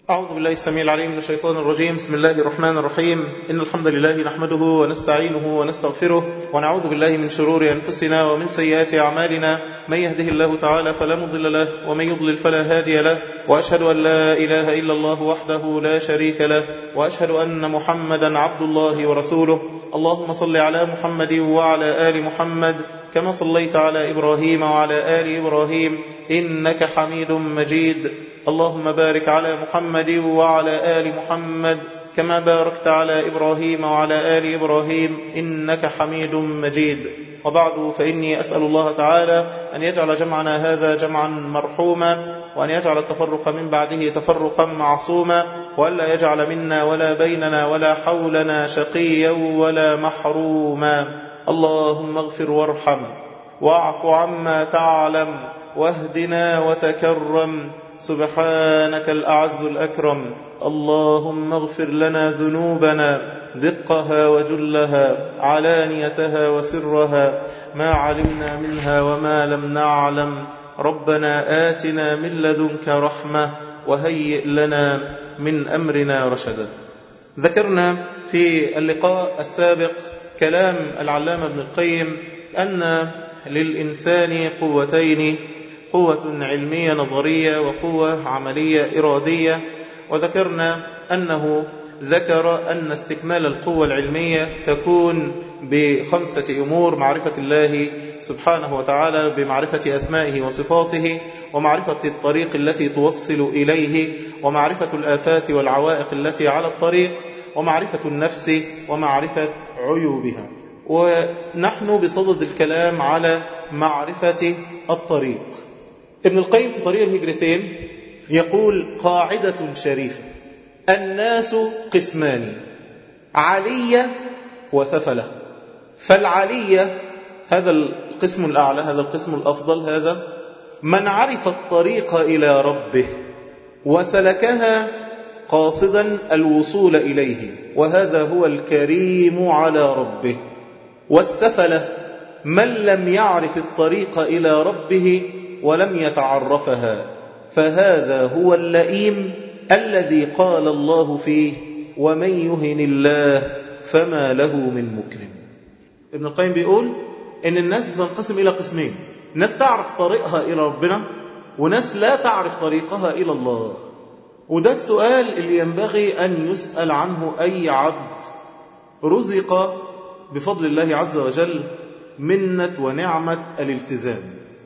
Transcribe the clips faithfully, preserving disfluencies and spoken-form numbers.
أعوذ بالله السميع العليم من الشيطان الرجيم. بسم الله الرحمن الرحيم. إن الحمد لله نحمده ونستعينه ونستغفره ونعوذ بالله من شرور أنفسنا ومن سيئات أعمالنا. من يهده الله تعالى فلا مضل له ومن يضلل فلا هادي له، وأشهد أن لا إله إلا الله وحده لا شريك له، وأشهد أن محمدا عبد الله ورسوله. اللهم صل على محمد وعلى آل محمد كما صليت على إبراهيم وعلى آل إبراهيم إنك حميد مجيد. اللهم بارك على محمد وعلى آل محمد كما باركت على إبراهيم وعلى آل إبراهيم إنك حميد مجيد. وبعد، فإني أسأل الله تعالى أن يجعل جمعنا هذا جمعا مرحوما، وأن يجعل التفرق من بعده تفرقا معصوما، وألا يجعل منا ولا بيننا ولا حولنا شقيا ولا محروما. اللهم اغفر وارحم واعف عما تعلم واهدنا وتكرم، سبحانك الأعز الأكرم. اللهم اغفر لنا ذنوبنا دقها وجلها، علانيتها وسرها، ما علمنا منها وما لم نعلم. ربنا آتنا من لدنك رحمة وهيئ لنا من أمرنا رشدا. ذكرنا في اللقاء السابق كلام العلامة ابن القيم أن للإنسان قوتين، قوة علمية نظرية وقوة عملية إرادية. وذكرنا أنه ذكر أن استكمال القوة العلمية تكون بخمسة أمور: معرفة الله سبحانه وتعالى بمعرفة أسمائه وصفاته، ومعرفة الطريق التي توصل إليه، ومعرفة الآفات والعوائق التي على الطريق، ومعرفة النفس، ومعرفة عيوبها. ونحن بصدد الكلام على معرفة الطريق. ابن القيم في طريق الهجرتين يقول قاعدة شريفة: الناس قسمان، علية وسفلة. فالعلية هذا القسم الأعلى، هذا القسم الأفضل، هذا من عرف الطريق إلى ربه وسلكها قاصدا الوصول إليه، وهذا هو الكريم على ربه. والسفلة من لم يعرف الطريق إلى ربه ولم يتعرفها، فهذا هو اللئيم الذي قال الله فيه: ومن يهن الله فما له من مكرم. ابن القيم بيقول إن الناس بتنقسم إلى قسمين: ناس تعرف طريقها إلى ربنا، وناس لا تعرف طريقها إلى الله. وده السؤال اللي ينبغي أن يسأل عنه أي عبد رزق بفضل الله عز وجل منة ونعمة الالتزام.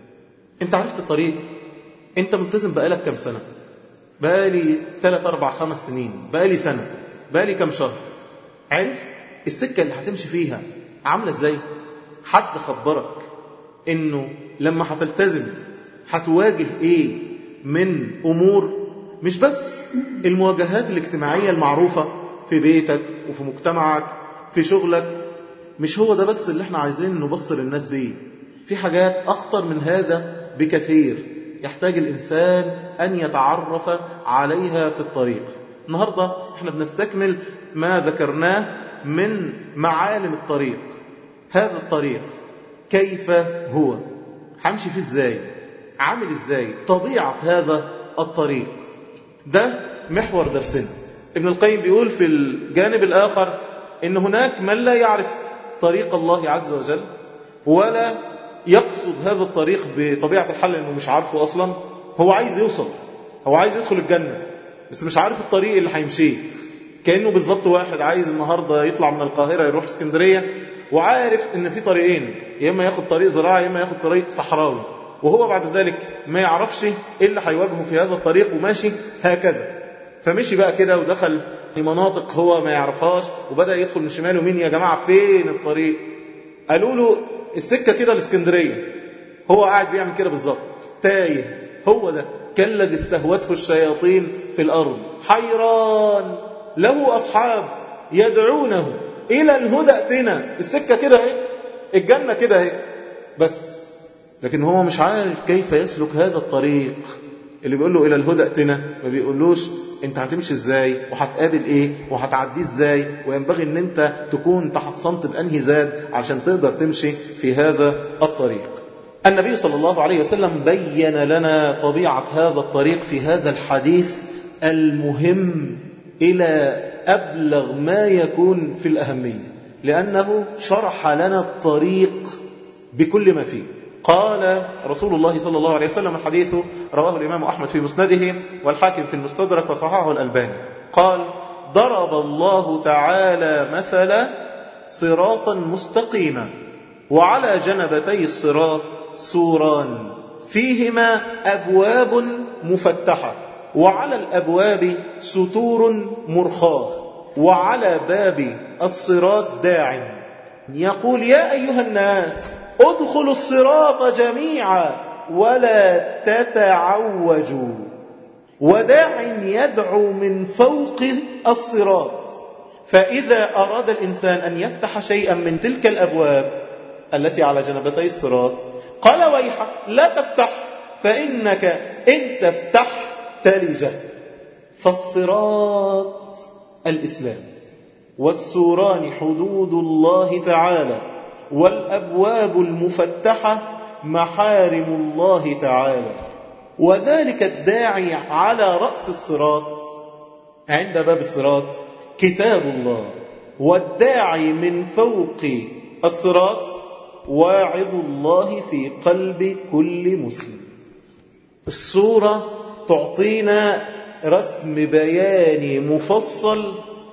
انت عرفت الطريق؟ انت ملتزم بقالك كم سنة؟ بقالي ثلاث أربع خمس سنين، بقالي سنة، بقالي كم شهر. عرفت السكة اللي هتمشي فيها عاملة ازاي؟ حد خبرك انه لما هتلتزم هتواجه ايه من امور؟ مش بس المواجهات الاجتماعية المعروفة في بيتك وفي مجتمعك في شغلك، مش هو ده بس اللي احنا عايزين نبصر الناس بيه. في حاجات أخطر من هذا بكثير يحتاج الإنسان أن يتعرف عليها في الطريق. النهاردة احنا بنستكمل ما ذكرناه من معالم الطريق. هذا الطريق كيف هو؟ همشي فيه ازاي؟ عامل ازاي؟ طبيعة هذا الطريق ده محور درسنا. ابن القيم بيقول في الجانب الآخر إن هناك من لا يعرف طريق الله عز وجل ولا يقصد هذا الطريق بطبيعة الحال، لأنه مش عارفه أصلا. هو عايز يوصل، هو عايز يدخل الجنة، بس مش عارف الطريق اللي هيمشيه. كأنه بالضبط واحد عايز النهاردة يطلع من القاهرة يروح اسكندرية، وعارف إن في طريقين: يا إما ياخد طريق زراعي، يا إما ياخد طريق صحراوي، وهو بعد ذلك ما يعرفش إيه اللي هيواجهه في هذا الطريق، وماشي هكذا. فمشي بقى كده ودخل في مناطق هو ما يعرفهاش، وبدأ يدخل من شمال ومين. يا جماعة فين الطريق؟ قالوا له السكة كده الاسكندرية. هو قاعد بيعمل كده بالظبط، تايه. هو ده كالذي استهوته الشياطين في الأرض حيران له أصحاب يدعونه إلى الهدى ائتنا. السكة كده اهي، الجنة كده اهي، بس لكن هو مش عارف كيف يسلك هذا الطريق. اللي بيقول له إلى الهدى ائتنا ما بيقولوش انت هتمشي ازاي وهتقابل ايه وهتعديه ازاي، وينبغي ان انت تكون تحصنت بأنهي زاد عشان تقدر تمشي في هذا الطريق. النبي صلى الله عليه وسلم بين لنا طبيعة هذا الطريق في هذا الحديث المهم إلى أبلغ ما يكون في الأهمية، لأنه شرح لنا الطريق بكل ما فيه. قال رسول الله صلى الله عليه وسلم، الحديث رواه الإمام أحمد في مسنده والحاكم في المستدرك وصححه الألباني، قال: ضرب الله تعالى مثلا صراطا مستقيما، وعلى جنبتي الصراط سوران فيهما أبواب مفتحة، وعلى الأبواب ستور مرخاة، وعلى باب الصراط داع يقول: يا أيها الناس ادخلوا الصراط جميعا ولا تتعوجوا، وداع يدعو من فوق الصراط، فإذا أراد الإنسان أن يفتح شيئا من تلك الأبواب التي على جنبتي الصراط قال: ويحك لا تفتح، فإنك إن تفتح تلجه. فالصراط الإسلام، والسوران حدود الله تعالى، والأبواب المفتحة محارم الله تعالى. وذلك الداعي على رأس الصراط عند باب الصراط كتاب الله، والداعي من فوق الصراط واعظ الله في قلب كل مسلم. السورة تعطينا رسم بياني مفصل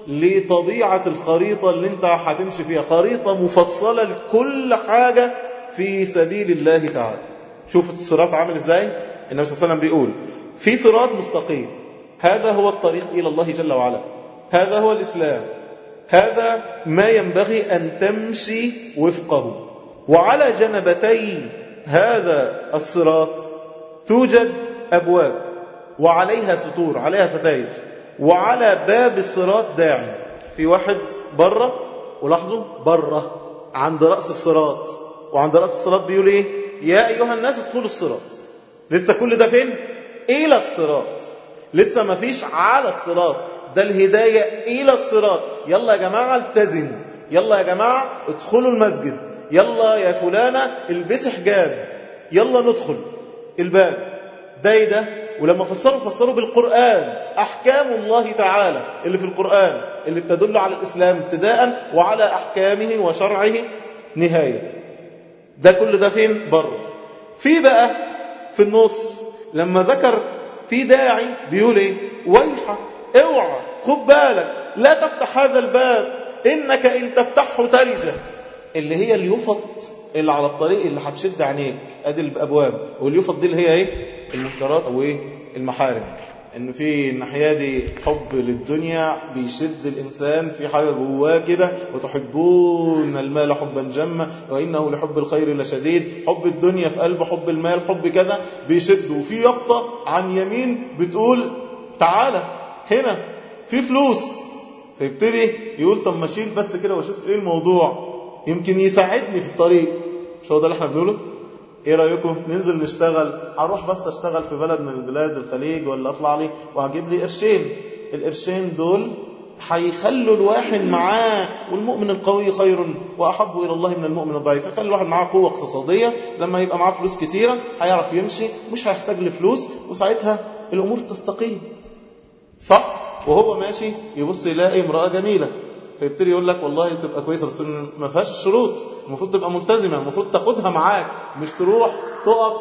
لطبيعة الخريطة اللي انت هتمشي فيها، خريطة مفصلة لكل حاجة في سبيل الله تعالى. شوف الصراط عامل ازاي. النبي صلى الله عليه وسلم بيقول: في صراط مستقيم، هذا هو الطريق إلى الله جل وعلا، هذا هو الإسلام، هذا ما ينبغي أن تمشي وفقه. وعلى جنبتي هذا الصراط توجد أبواب وعليها ستور، عليها ستاير، وعلى باب الصراط داعي. في واحد بره، ولاحظوا بره عند رأس الصراط، وعند رأس الصراط بيقول ايه؟ يا أيها الناس ادخلوا الصراط. لسه كل ده فين؟ إلى الصراط، لسه ما فيش على الصراط، ده الهداية إلى الصراط. يلا يا جماعة التزم، يلا يا جماعة ادخلوا المسجد، يلا يا فلانة البسي حجاب، يلا ندخل الباب ده ده. ولما فسروا فسروا بالقرآن أحكام الله تعالى اللي في القرآن اللي بتدل على الإسلام ابتداء وعلى أحكامه وشرعه نهاية. ده كل ده فين؟ بره. في بقى في النص لما ذكر في داعي بيقول ايه؟ ويحك اوعى خد بالك لا تفتح هذا الباب إنك إن تفتحه تلجه، اللي هي اليفط اللي على الطريق اللي هتشد عينيك. ادي الابواب، واليفط دي اللي هي ايه؟ المنكرات والمحارم. ان في الناحيه دي حب للدنيا بيشد الانسان في حاجه جواه كده، وتحبون المال حبا جما وانه لحب الخير لشديد. حب الدنيا في قلب حب المال، حب كذا بيشد. وفي يافطه عن يمين بتقول تعالى هنا في فلوس، فيبتدي يقول طب ما اشيل بس كده واشوف ايه الموضوع، يمكن يساعدني في الطريق. مش هو ده اللي احنا بنقوله؟ ايه رايكم ننزل نشتغل؟ اروح بس اشتغل في بلد من البلاد الخليج، ولا اطلع لي وهجيب لي قرشين. القرشين دول هيخلوا الواحد معاه، والمؤمن القوي خير واحب الى الله من المؤمن الضعيف. يخلي الواحد معاه قوه اقتصاديه، لما يبقى معاه فلوس كتيره هيعرف يمشي، مش هيحتاج لفلوس، وساعتها الامور تستقيم. صح؟ وهو ماشي يبص يلاقي امراه جميله، فيبتدي يقول لك والله تبقى كويسه بس ما فيهاش الشروط، المفروض تبقى ملتزمه، المفروض تاخدها معاك، مش تروح تقف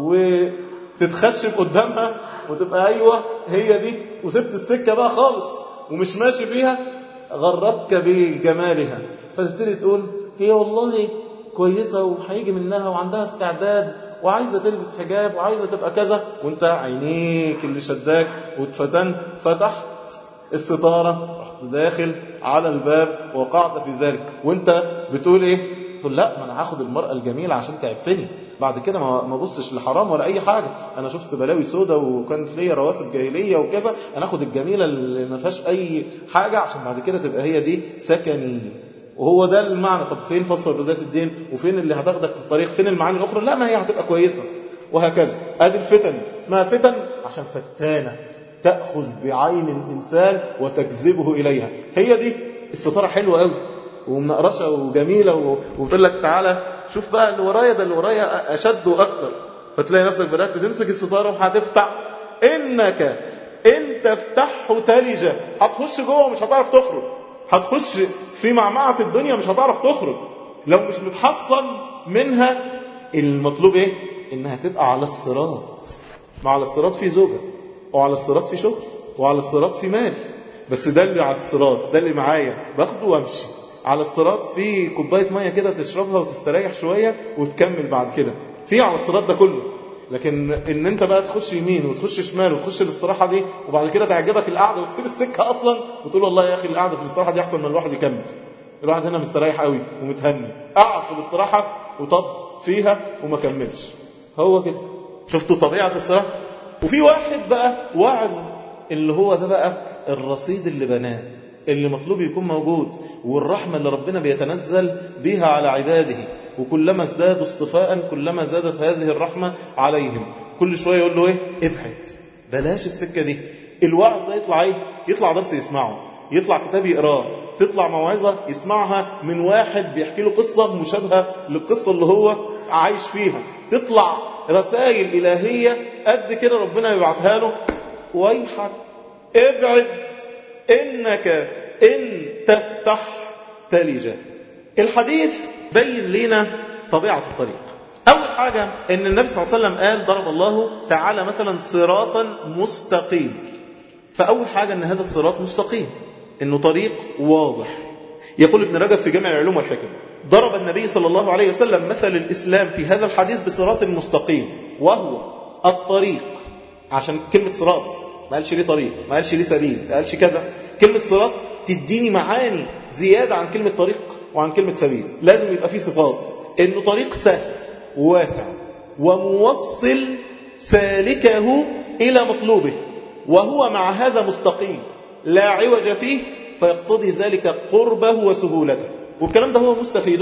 وتتخشب قدامها وتبقى ايوه هي دي، وسبت السكه بقى خالص ومش ماشي فيها، غرتك بجمالها. فتبتدي تقول هي والله كويسه وهيجي منها وعندها استعداد وعايزه تلبس حجاب وعايزه تبقى كذا، وانت عينيك اللي شداك واتفتنت، فتحت الستاره، رحت داخل على الباب وقعت في ذلك. وانت بتقول ايه؟ تقول لا ما انا هاخد المرأة الجميلة عشان تعفني، بعد كده ما بصش لحرام ولا اي حاجة، انا شفت بلاوي سودة وكانت ليا رواسب جاهلية وكذا، انا اخد الجميلة اللي ما فيهاش اي حاجة عشان بعد كده تبقى هي دي سكني. وهو ده المعنى. طب فين فصل بذات الدين؟ وفين اللي هتاخدك في الطريق؟ فين المعاني الاخرى؟ لا، ما هي هتبقى كويسة. وهكذا. ادي الفتن اسمها فتن عشان فتانة تأخذ بعين الإنسان وتجذبه إليها. هي دي الستارة حلوة قوي ومنقرشة وجميلة، وبتقول لك تعالى شوف بقى اللي ورايا، ده اللي ورايا أشد وأكتر. فتلاقي نفسك بدأت تمسك الستارة وهتفتح إنك انت افتحه تلجة، هتخش جوه ومش هتعرف تخرج، هتخش في معمعة الدنيا مش هتعرف تخرج لو مش متحصن منها. المطلوب ايه؟ انها تبقى على الصراط. ما على الصراط في زوجة، وعلى الصراط في شغل، وعلى الصراط في مال، بس ده اللي على الصراط، ده اللي معايا باخده وامشي. على الصراط في كوباية مية كده تشربها وتستريح شوية وتكمل بعد كده، في على الصراط ده كله. لكن ان انت بقى تخش يمين وتخش شمال وتخش الاستراحة دي وبعد كده تعجبك القعدة وتسيب السكة اصلا وتقول والله يا اخي القعدة في الاستراحة دي احسن من الواحد يكمل، الواحد هنا مستريح قوي ومتهني، قعد في الاستراحة وطب فيها وما كملش. هو كده، شفتوا طبيعة الصراحة. وفي واحد بقى واعظ، اللي هو ده بقى الرصيد اللي بناه، اللي مطلوب يكون موجود، والرحمة اللي ربنا بيتنزل بها على عباده، وكلما ازدادوا اصطفاء كلما زادت هذه الرحمة عليهم. كل شوية يقول له ايه؟ ابعد، بلاش السكة دي. الوعظ ده يطلع ايه؟ يطلع درس يسمعه، يطلع كتاب يقراه، تطلع موعظة يسمعها من واحد بيحكي له قصة مشابهة للقصة اللي هو عايش فيها، تطلع رسائل إلهية قد كده ربنا يبعتها له. ويحك ابعد إنك إن تفتح تلجة. الحديث بين لنا طبيعة الطريق. أول حاجة إن النبي صلى الله عليه وسلم قال ضرب الله تعالى مثلا صراطا مستقيم. فأول حاجة إن هذا الصراط مستقيم، إنه طريق واضح. يقول ابن رجب في جامع العلوم والحكم: ضرب النبي صلى الله عليه وسلم مثل الإسلام في هذا الحديث بصراط مستقيم، وهو الطريق. عشان كلمة صراط ما قالش ليه طريق، ما قالش ليه سبيل، ما قالش كذا. كلمة صراط تديني معاني زيادة عن كلمة طريق وعن كلمة سبيل. لازم يبقى فيه صفات، إنه طريق سهل وواسع وموصل سالكه إلى مطلوبه، وهو مع هذا مستقيم لا عوج فيه، فيقتضي ذلك قربه وسهولته. والكلام ده هو مستفيده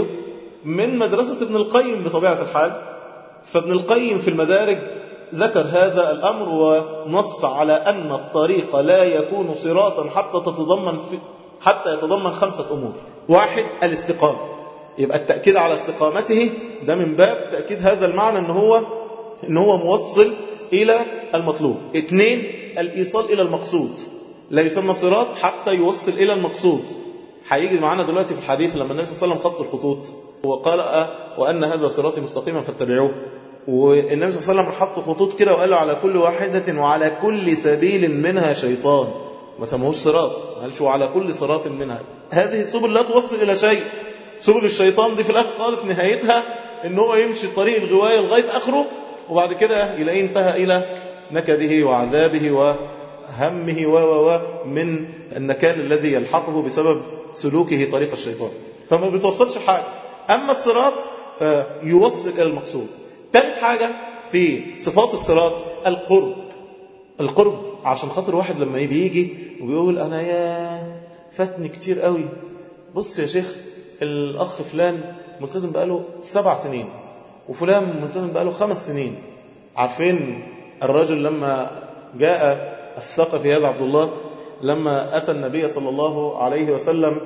من مدرسة ابن القيم بطبيعة الحال. فابن القيم في المدارج ذكر هذا الأمر ونص على أن الطريق لا يكون صراطا حتى تتضمن في حتى يتضمن خمسة أمور. واحد، الاستقامة، يبقى التأكيد على استقامته ده من باب تأكيد هذا المعنى، إن هو إن هو موصل إلى المطلوب. اثنين، الإيصال إلى المقصود، لا يسمى صراط حتى يوصل إلى المقصود. هيجي معنا دلوقتي في الحديث لما النبي صلى الله عليه وسلم خط الخطوط وقال وأن هذا صراطي مستقيما فاتبعوه، والنبي صلى الله عليه وسلم حط خطوط كده وقال على كل واحدة وعلى كل سبيل منها شيطان، ما سموهوش صراط، قالش وعلى كل صراط منها. هذه السبل لا توصل إلى شيء. سبل الشيطان دي في الآخر خالص نهايتها إن هو يمشي طريق الغواية لغاية آخره، وبعد كده يلاقيه انتهى إلى نكده وعذابه وهمه و و من النكال الذي يلحقه بسبب سلوكه طريق الشيطان. فما بتوصلش حاجة. أما الصراط فيوصل إلى المقصود. ثالث حاجة في صفات الصراط القرب. القرب عشان خاطر واحد لما بيجي وبيقول أنا يا فاتني كتير قوي، بص يا شيخ الأخ فلان ملتزم بقاله سبع سنين وفلان ملتزم بقاله خمس سنين. عارفين الرجل لما جاء الثقفي هذا عبد الله لما أتى النبي صلى الله عليه وسلم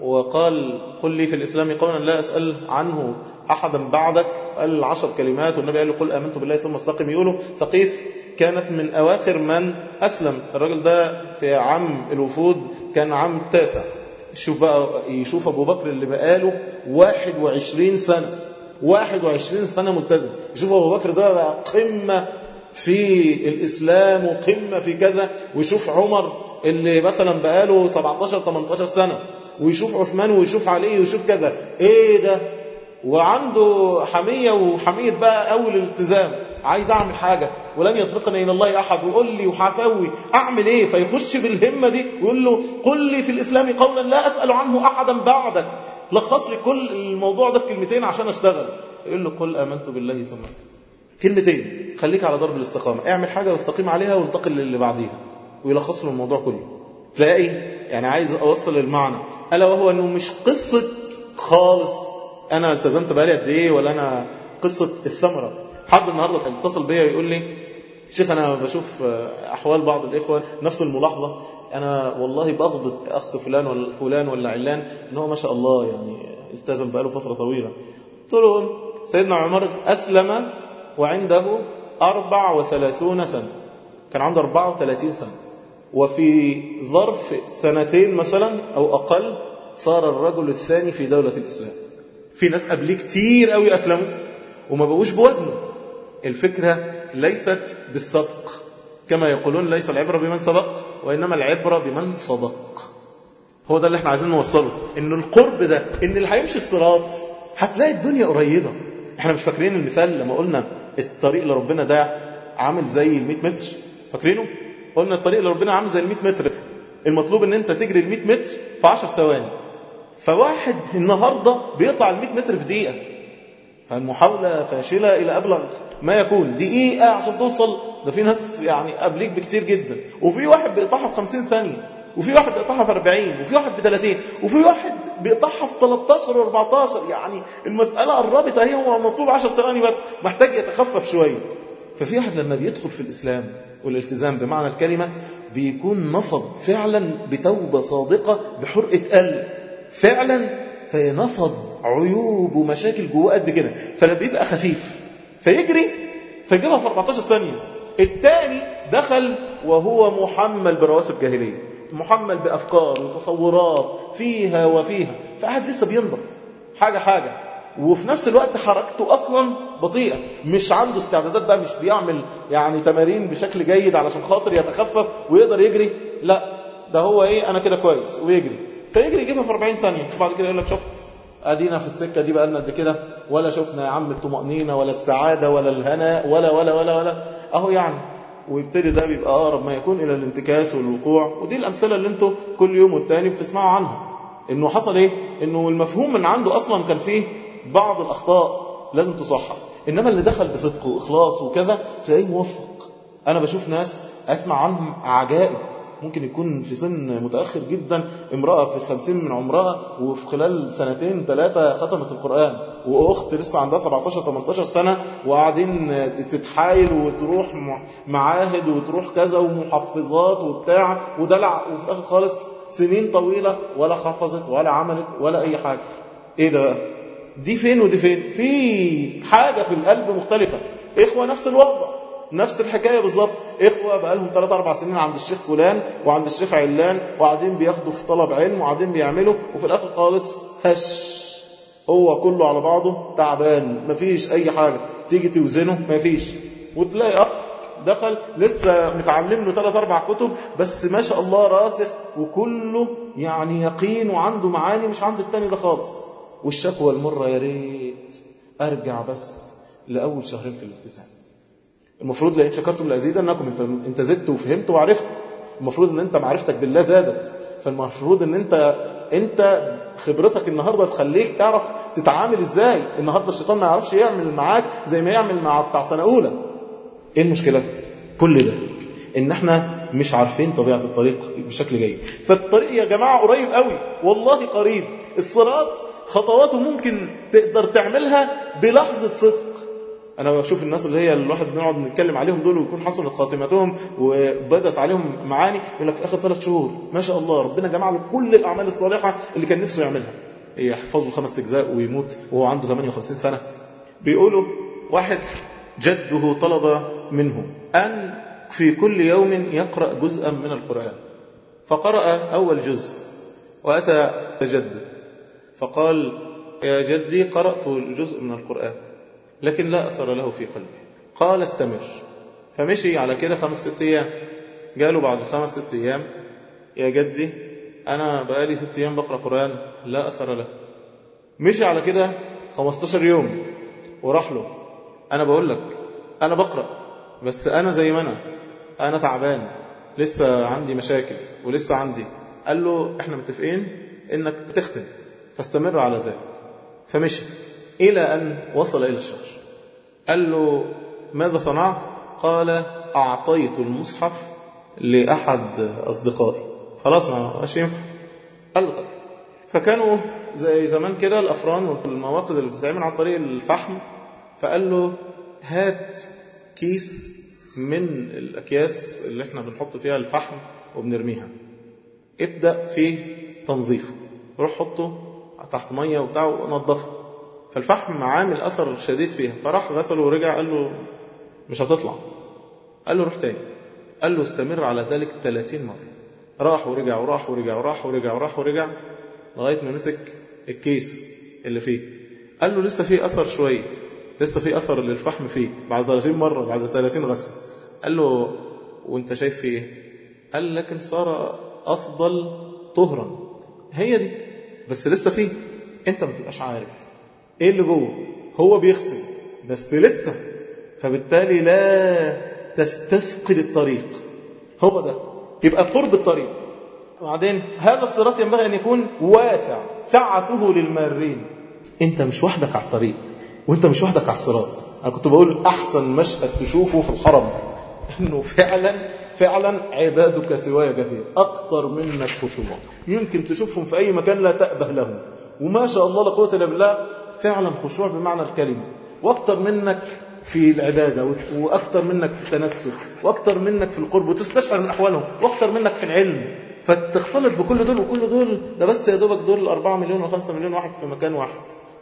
وقال قل لي في الإسلام قولا لا أسأل عنه أحدا بعدك، قال عشر كلمات والنبي قال له قل آمنت بالله ثم استقم. يقولوا ثقيف كانت من أواخر من أسلم. الرجل ده في عام الوفود كان عام التاسع. شوف بقى، يشوف أبو بكر اللي بقاله واحد وعشرين سنة واحد وعشرين سنة ملتزم، يشوف أبو بكر ده بقى قمة في الإسلام وقمة في كذا، ويشوف عمر اللي مثلا بقاله سبعتاشر تمنتاشر سنة، ويشوف عثمان ويشوف علي ويشوف كذا. ايه ده؟ وعنده حمية وحمية بقى أول الالتزام، عايز أعمل حاجة ولن يسبقني إلى الله أحد، ويقول لي وحاسوي أعمل إيه؟ فيخش بالهمة دي ويقول له قل لي في الإسلام قولا لا أسأل عنه أحدا بعدك، لخص لي كل الموضوع ده في كلمتين عشان أشتغل. يقول له قل آمنت بالله ثم استقم. كلمتين، خليك على ضرب الاستقامة، اعمل حاجة واستقيم عليها وانتقل للي بعديها، ويلخص له الموضوع كله. تلاقي يعني عايز أوصل المعنى، ألا وهو أنه مش قصة خالص أنا التزمت بقالي قد إيه، ولا أنا قصة الثمرة. حد النهاردة اتصل بيا ويقول لي شيخ أنا بشوف أحوال بعض الإخوة نفس الملاحظة، أنا والله بغضب أخ فلان ولا فلان ولا علان إن هو ما شاء الله يعني التزم بقاله فترة طويلة. قلت له سيدنا عمر أسلم وعنده أربع وثلاثون سنة، كان عنده أربعة وثلاثين سنة وفي ظرف سنتين مثلا أو أقل صار الرجل الثاني في دولة الإسلام. في ناس قبليه كتير قوي أسلموا وما بقوش بوزنه. الفكرة ليست بالسبق، كما يقولون ليس العبرة بمن سبق وإنما العبرة بمن صدق. هو ده اللي احنا عايزين نوصله، إنه القرب ده، إن اللي هيمشي الصراط هتلاقي الدنيا قريبة. احنا مش فاكرين المثال لما قلنا الطريق لربنا ده عامل زي المئة متر؟ فاكرينه؟ قلنا الطريق لربنا عامل زي المئة متر، المطلوب ان انت تجري المئة متر في عشر ثواني. فواحد النهاردة بيقطع المئة متر في دقيقة، فالمحاولة فاشلة إلى أبلغ ما يكون. دقيقة عشان توصل، ده في ناس يعني قبليك بكتير جدا، وفي واحد بيقطعها في خمسين ثانية، وفي واحد بيقطعها في أربعين، وفي واحد بثلاثين، وفي واحد بيقطعها في ثلاثة عشر وأربعة عشر. يعني المسألة قربت اهي، هو مطلوب عشر ثواني بس، محتاج يتخفف شوية. ففي واحد لما بيدخل في الإسلام والالتزام بمعنى الكلمة بيكون نفض فعلا بتوبة صادقة بحرقة قلب فعلا، فينفض عيوب ومشاكل جواه قد كده، فلا بيبقى خفيف فيجري فيجيبها في أربعة عشر ثانية. الثاني دخل وهو محمل برواسب جاهلية، محمل بأفكار وتصورات فيها وفيها، فقعد لسه بينضف حاجة حاجة، وفي نفس الوقت حركته أصلا بطيئة، مش عنده استعدادات بقى، مش بيعمل يعني تمارين بشكل جيد علشان خاطر يتخفف ويقدر يجري، لا ده هو ايه، أنا كده كويس ويجري، فيجري يجيبها في أربعين ثانية. بعد كده يقول لك شفت ادينا في السكة دي بقى لنا قد كده، ولا شفنا يا عم الطمأنينة ولا السعادة ولا الهناء ولا ولا ولا ولا اهو يعني. ويبتدي ده بيبقى أقرب ما يكون إلى الانتكاس والوقوع. ودي الأمثلة اللي انتوا كل يوم والتاني بتسمعوا عنها، إنه حصل إيه، إنه المفهوم من عنده أصلا كان فيه بعض الأخطاء لازم تصحح، إنما اللي دخل بصدق وإخلاص وكذا تلاقيه موفق. أنا بشوف ناس أسمع عنهم عجائب، ممكن يكون في سن متأخر جدا، امرأة في الخمسين من عمرها وفي خلال سنتين ثلاثة ختمت القرآن، وأخت لسه عندها سبعة عشر ثمانية عشر سنة وقاعدين تتحايل وتروح معاهد وتروح كذا ومحفظات وبتاع ودلع، وفي الآخر خالص سنين طويلة ولا حفظت ولا عملت ولا أي حاجة. إيه ده بقى؟ دي فين ودي فين؟ في حاجة في القلب مختلفة. إخوة نفس الوضع، نفس الحكاية بالظبط. إخوة بقى لهم ثلاثة أربع سنين عند الشيخ فلان وعند الشيخ علان، وقاعدين بياخدوا في طلب علم وقاعدين بيعملوا، وفي الآخر خالص هش، هو كله على بعضه تعبان، مفيش أي حاجة تيجي توزنه، مفيش. وتلاقي أخ دخل لسه متعلم له ثلاث أربع كتب بس ما شاء الله راسخ وكله يعني يقين وعنده معاني مش عند التاني ده خالص. والشكوى المرة يا ريت أرجع بس لأول شهرين في الالتزام. المفروض لئن شكرتم لأزيدنكم، انت انت زدت وفهمت وعرفت، المفروض ان انت معرفتك بالله زادت، فالمفروض ان انت انت خبرتك النهارده تخليك تعرف تتعامل ازاي. النهارده الشيطان ما يعرفش يعمل معاك زي ما يعمل مع بتاع سنه اولى. ايه المشكله؟ كل ده ان احنا مش عارفين طبيعه الطريق بشكل جيد. فالطريق يا جماعه قريب قوي، والله قريب. الصراط خطواته ممكن تقدر تعملها بلحظه صدق. أنا بشوف الناس اللي هي الواحد بنقعد نتكلم عليهم دول ويكون حصلت خاتمتهم وبدت عليهم معاني، يقول لك في آخر ثلاث شهور ما شاء الله ربنا جمع له كل الأعمال الصالحة اللي كان نفسه يعملها، يحفظه خمس أجزاء ويموت وهو عنده ثمانية وخمسين سنة. بيقولوا واحد جده طلب منه أن في كل يوم يقرأ جزءا من القرآن، فقرأ أول جزء وأتى جده فقال يا جدي قرأت جزء من القرآن لكن لا أثر له في قلبي. قال استمر. فمشي على كده خمس ست أيام. قالوا بعد خمس ست أيام يا جدي أنا بقالي ست أيام بقرأ قرآن لا أثر له. مشي على كده خمستاشر يوم وراح له، أنا بقول لك أنا بقرأ بس أنا زي ما أنا أنا تعبان لسه عندي مشاكل ولسه عندي. قال له إحنا متفقين إنك تختم فاستمر على ذلك. فمشي إلى أن وصل إلى الشهر. قال له ماذا صنعت؟ قال أعطيت المصحف لأحد أصدقائي. خلاص ما ماشي ينفع. قال له طيب. فكانوا زي زمان كده الأفران والمواقد اللي بتتعمل عن طريق الفحم، فقال له هات كيس من الأكياس اللي احنا بنحط فيها الفحم وبنرميها، ابدأ في تنظيفه، روح حطه تحت مية وبتاع ونظفه. فالفحم عامل أثر شديد فيها، فراح غسله ورجع قال له مش هتطلع. قال له روح تاني. قال له استمر على ذلك ثلاثين مرة. راح ورجع وراح ورجع وراح ورجع وراح ورجع لغاية ما مسك الكيس اللي فيه. قال له لسه فيه أثر شوية، لسه فيه أثر للفحم فيه بعد ثلاثين مرة، بعد ثلاثين غسل. قال له وانت شايف فيه ايه؟ قال لكن صار أفضل طهرا. هي دي، بس لسه فيه، انت ما تبقاش عارف ايه اللي جوه. هو بيغسل بس لسه، فبالتالي لا تستثقل الطريق. هو ده يبقى قرب الطريق. وبعدين هذا الصراط ينبغي أن يكون واسع، سعته للمارين. انت مش وحدك على الطريق، وانت مش وحدك على الصراط. انا كنت بقول احسن مشهد تشوفه في الحرم انه فعلا فعلا عبادك سواي كثير، اكتر منك خشوع يمكن تشوفهم في اي مكان لا تأبه لهم، وما شاء الله لا قوة الا بالله، فعلا خشوع بمعنى الكلمة، واكتر منك في العبادة، واكتر منك في التنسك، واكتر منك في القرب وتستشعر من احوالهم، واكتر منك في العلم. فتختلط بكل دول وكل دول. ده بس يا دوبك دول أربعة مليون وخمسة مليون واحد في مكان واحد.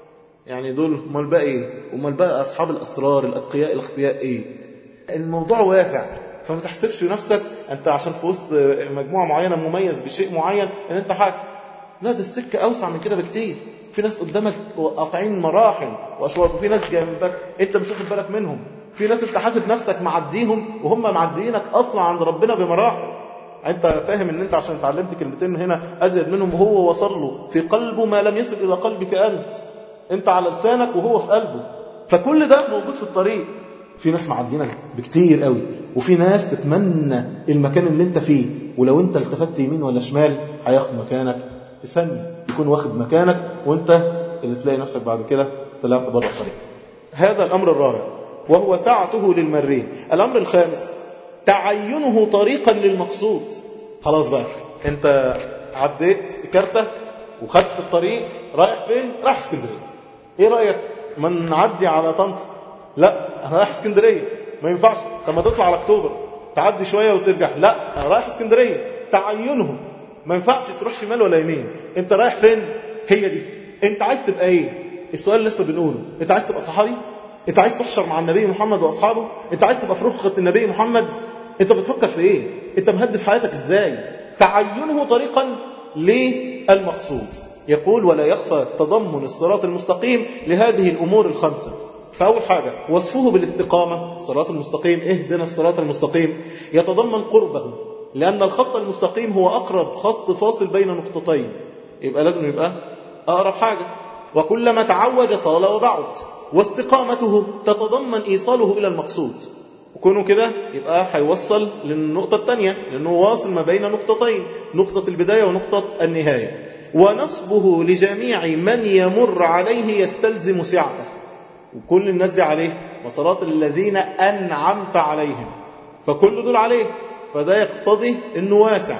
يعني دول امال بقى ايه؟ امال بقى اصحاب الاسرار الاتقياء الاخفياء ايه؟ الموضوع واسع. فما تحسبش نفسك انت عشان في وسط مجموعه معينه مميز بشيء معين ان انت حاجه. لا، ده السكه اوسع من كده بكتير. في ناس قدامك قاطعين مراحل واشواط، وفي ناس جنبك انت مش واخد بالك منهم. في ناس انت حاسب نفسك معديهم وهم معديينك اصلا عند ربنا بمراحل. انت فاهم ان انت عشان اتعلمت كلمتين هنا ازيد منهم، وهو وصل له في قلبه ما لم يصل الى قلبك انت. انت على لسانك وهو في قلبه. فكل ده موجود في الطريق. في ناس معدينك بكتير قوي، وفي ناس تتمنى المكان اللي انت فيه، ولو انت التفت يمين ولا شمال هياخد مكانك في ثانية، يكون واخد مكانك، وانت اللي تلاقي نفسك بعد كده طلعت بره الطريق. هذا الامر الرابع وهو سعته للمرين. الامر الخامس تعينه طريقا للمقصود. خلاص بقى انت عديت كارتة وخدت الطريق، رايح فين؟ رايح اسكندرية. ايه رأيك ما نعدي على طنطا؟ لا، انا رايح اسكندرية. ما ينفعش. طب ما تطلع على اكتوبر تعدي شوية وترجع. لا، انا رايح اسكندرية. تعينهم ما ينفعش تروح شمال ولا يمين. انت رايح فين؟ هي دي. انت عايز تبقى ايه؟ السؤال اللي لسه بنقوله. انت عايز تبقى صحابي؟ انت عايز تحشر مع النبي محمد واصحابه؟ انت عايز تبقى في رفقة النبي محمد؟ انت بتفكر في ايه؟ انت مهدف حياتك ازاي؟ تعينه طريقا للمقصود. يقول ولا يخفى تضمن الصراط المستقيم لهذه الامور الخمسة. فأول حاجة وصفه بالاستقامة، الصراط المستقيم، اهدنا الصراط المستقيم، يتضمن قربه، لأن الخط المستقيم هو أقرب خط فاصل بين نقطتين، يبقى لازم يبقى أقرب حاجة. وكلما تعوج طال وبعد. واستقامته تتضمن إيصاله إلى المقصود، وكونه كده يبقى هيوصل للنقطة الثانية، لأنه واصل ما بين نقطتين، نقطة البداية ونقطة النهاية. ونصبه لجميع من يمر عليه يستلزم سعته، وكل الناس دي عليه، وصراط الذين أنعمت عليهم، فكل دول عليه، فده يقتضي أنه واسع.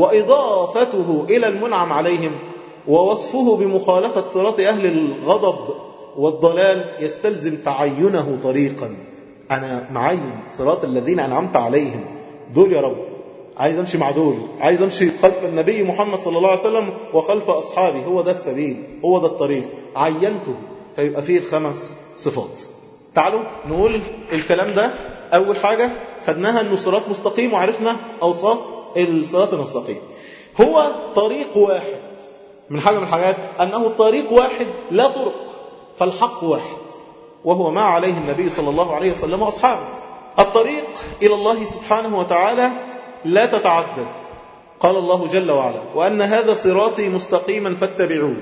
وإضافته إلى المنعم عليهم ووصفه بمخالفة صراط أهل الغضب والضلال يستلزم تعينه طريقا. أنا معين صراط الذين أنعمت عليهم، دول يا رب عايز أمشي مع دول، عايز أمشي خلف النبي محمد صلى الله عليه وسلم وخلف أصحابه، هو ده السبيل، هو ده الطريق، عينته. فيبقى فيه الخمس صفات. تعالوا نقول الكلام ده. أول حاجة خدناها أنه صراط مستقيم، وعرفنا أوصاف الصراط المستقيم. هو طريق واحد، من حاجة من الحاجات أنه طريق واحد لا طرق، فالحق واحد، وهو ما عليه النبي صلى الله عليه وسلم وأصحابه. الطريق إلى الله سبحانه وتعالى لا تتعدد. قال الله جل وعلا وأن هذا صراطي مستقيما فاتبعوه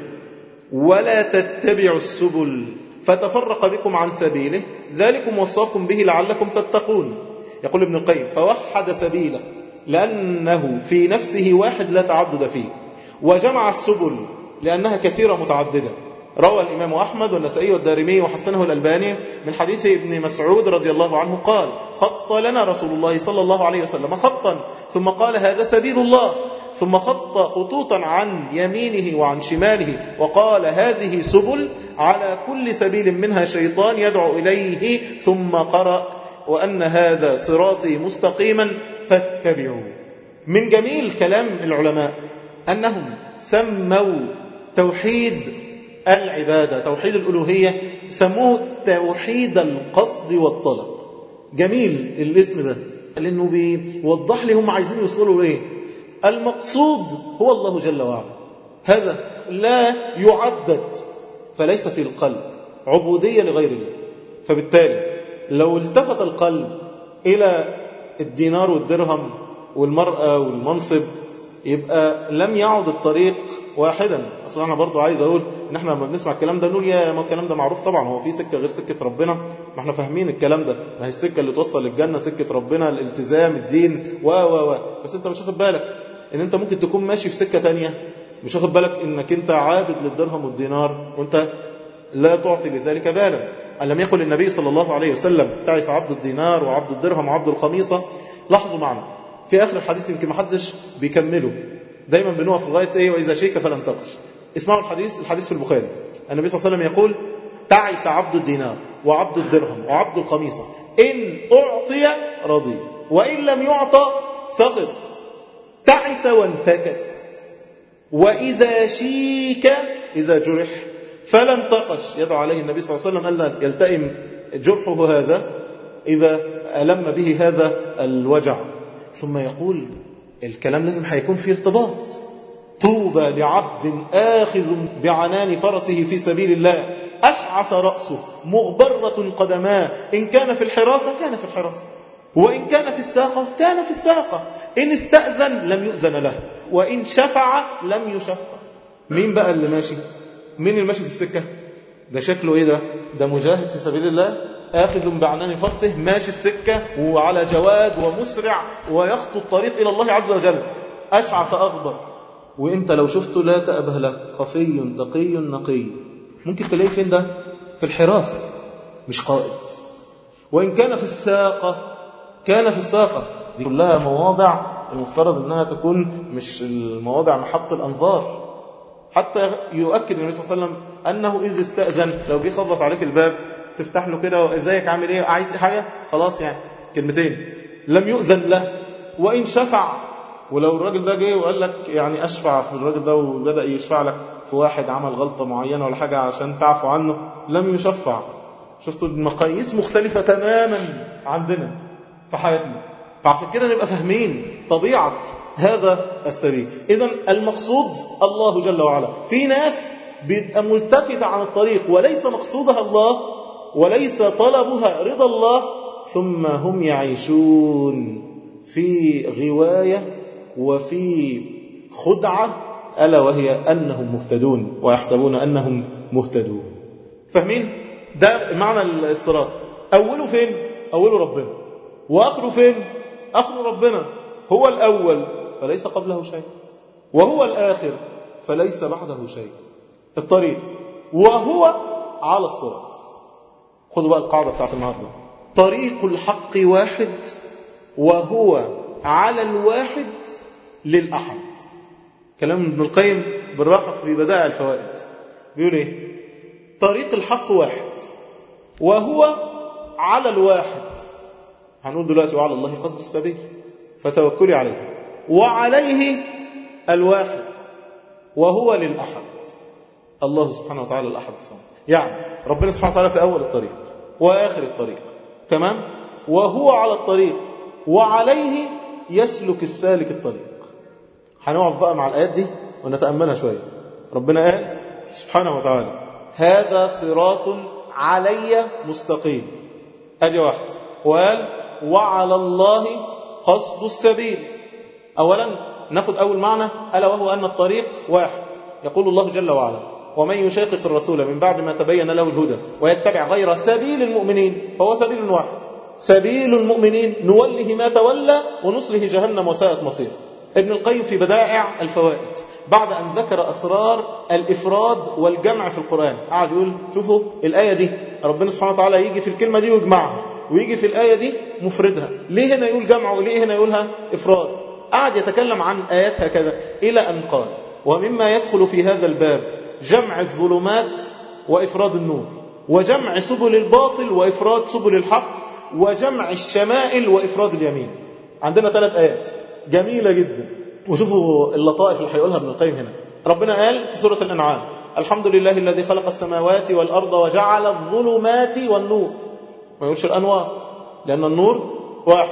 ولا تتبعوا السبل فتفرق بكم عن سبيله ذلكم وصاكم به لعلكم تتقون. يقول ابن القيم فوحد سبيله لأنه في نفسه واحد لا تعدد فيه، وجمع السبل لأنها كثيرة متعددة. روى الإمام أحمد والنسائي والدارمي وحسنه الألباني من حديث ابن مسعود رضي الله عنه قال خط لنا رسول الله صلى الله عليه وسلم خطا ثم قال هذا سبيل الله، ثم خط خطوطا عن يمينه وعن شماله وقال هذه سبل على كل سبيل منها شيطان يدعو إليه، ثم قرأ وأن هذا صراطي مستقيما فاتبعوه. من جميل كلام العلماء أنهم سموا توحيد العبادة، توحيد الألوهية، سموه توحيد القصد والطلب. جميل الاسم ده، لأنه بيوضح لي هم عايزين يوصلوا ليه. المقصود هو الله جل وعلا، هذا لا يعدد، فليس في القلب عبودية لغير الله. فبالتالي لو التفت القلب إلى الدينار والدرهم والمرأة والمنصب يبقى لم يعد الطريق واحدا. أصلا أنا برضو عايز أقول إن إحنا لما بنسمع الكلام ده نقول يا ما الكلام ده معروف طبعا، هو في سكة غير سكة ربنا؟ ما إحنا فاهمين الكلام ده، ما هي السكة اللي توصل للجنة سكة ربنا، الالتزام، الدين و و و بس أنت مش واخد بالك إن أنت ممكن تكون ماشي في سكة تانية، مش واخد بالك إنك أنت عابد للدرهم والدينار وأنت لا تعطي لذلك بالا. ألم يقل النبي صلى الله عليه وسلم تعس عبد الدينار وعبد الدرهم وعبد الخميصة؟ لاحظوا معنا في آخر الحديث يمكن ما حدش بيكمله، دايما بنقف في لغاية ايه وإذا شيك فلن تقش. اسمعوا الحديث، الحديث في البخاري، النبي صلى الله عليه وسلم يقول تعس عبد الدينار وعبد الدرهم وعبد الخميصة إن أعطي رضي وإن لم يعطى سخط، تعس وانتكس، وإذا شيك إذا جرح فلن تقش. يدعو عليه النبي صلى الله عليه وسلم ألا يلتئم جرحه هذا إذا ألم به هذا الوجع. ثم يقول الكلام لازم هيكون فيه ارتباط. طوبى لعبد آخذ بعنان فرسه في سبيل الله أشعث رأسه مغبرة قدماه، إن كان في الحراسة كان في الحراسة، وإن كان في الساقة كان في الساقة، إن استأذن لم يؤذن له، وإن شفع لم يشفع. مين بقى اللي ماشي؟ مين اللي ماشي في السكة؟ ده شكله إيه ده؟ ده مجاهد في سبيل الله آخذ بعنان فرسه، ماشي السكة وعلى جواد ومسرع ويخطو الطريق إلى الله عز وجل، أشعث أغبر. وإنت لو شفته لا تأبه له، خفي تقي نقي، ممكن تلاقيه فين ده؟ في الحراسة، مش قائد. وإن كان في الساقة كان في الساقة. دي كلها مواضع المفترض أنها تكون مش المواضع محط الأنظار. حتى يؤكد النبي صلى الله عليه وسلم أنه إذا استأذن لو جه خبط عليك الباب تفتح له كده ازيك عامل ايه عايز حاجة خلاص يعني كلمتين، لم يؤذن له. وإن شفع، ولو الراجل ده جه وقال لك يعني أشفع في الراجل ده وبدأ يشفع لك في واحد عمل غلطة معينة ولا حاجة عشان تعفو عنه، لم يشفع. شفتوا المقاييس مختلفة تماما عندنا في حياتنا. فعشان كده نبقى فاهمين طبيعة هذا السبيل. إذن المقصود الله جل وعلا. في ناس بيبقى ملتفتة عن الطريق وليس مقصودها الله وليس طلبها رضا الله، ثم هم يعيشون في غواية وفي خدعة، ألا وهي أنهم مهتدون ويحسبون أنهم مهتدون. فاهمين؟ ده معنى الصراط. أوله فين؟ أوله ربنا. وآخره فين؟ آخره ربنا. هو الأول فليس قبله شيء، وهو الآخر فليس بعده شيء. الطريق وهو على الصراط. خذوا بقى القاعدة بتاعت النهاردة. طريق الحق واحد وهو على الواحد للأحد. كلام ابن القيم بالراحة في بدائع الفوائد بيقول ايه؟ طريق الحق واحد وهو على الواحد، هنقول دلوقتي وعلى الله قصد السبيل فتوكلي عليه، وعليه الواحد وهو للأحد، الله سبحانه وتعالى الأحد الصمد. يعني ربنا سبحانه وتعالى في أول الطريق وآخر الطريق، تمام؟ وهو على الطريق وعليه يسلك السالك الطريق. هنقعد بقى مع الآيات دي ونتأملها شوية. ربنا قال سبحانه وتعالى هذا صراط علي مستقيم، أجي واحد، وقال وعلى الله قصد السبيل. أولا ناخد أول معنى ألا وهو أن الطريق واحد. يقول الله جل وعلا ومن يشاقق الرسول من بعد ما تبين له الهدى ويتبع غير سبيل المؤمنين فهو سبيل واحد. سبيل المؤمنين نوله ما تولى ونصله جهنم وساءت مصير. ابن القيم في بدائع الفوائد بعد أن ذكر أسرار الإفراد والجمع في القرآن قاعد يقول شوفوا الآية دي ربنا سبحانه وتعالى يجي في الكلمة دي ويجمعها، ويجي في الآية دي مفردها، ليه هنا يقول جمع وليه هنا يقولها إفراد. قاعد يتكلم عن آيات هكذا إلى أن قال ومما يدخل في هذا الباب جمع الظلمات وإفراد النور، وجمع سبل الباطل وإفراد سبل الحق، وجمع الشمائل وإفراد اليمين. عندنا ثلاث آيات جميلة جدا. وشوفوا اللطائف اللي هيقولها ابن القيم هنا. ربنا قال في سورة الأنعام الحمد لله الذي خلق السماوات والأرض وجعل الظلمات والنور. ما يقولش الأنوار لأن النور واحد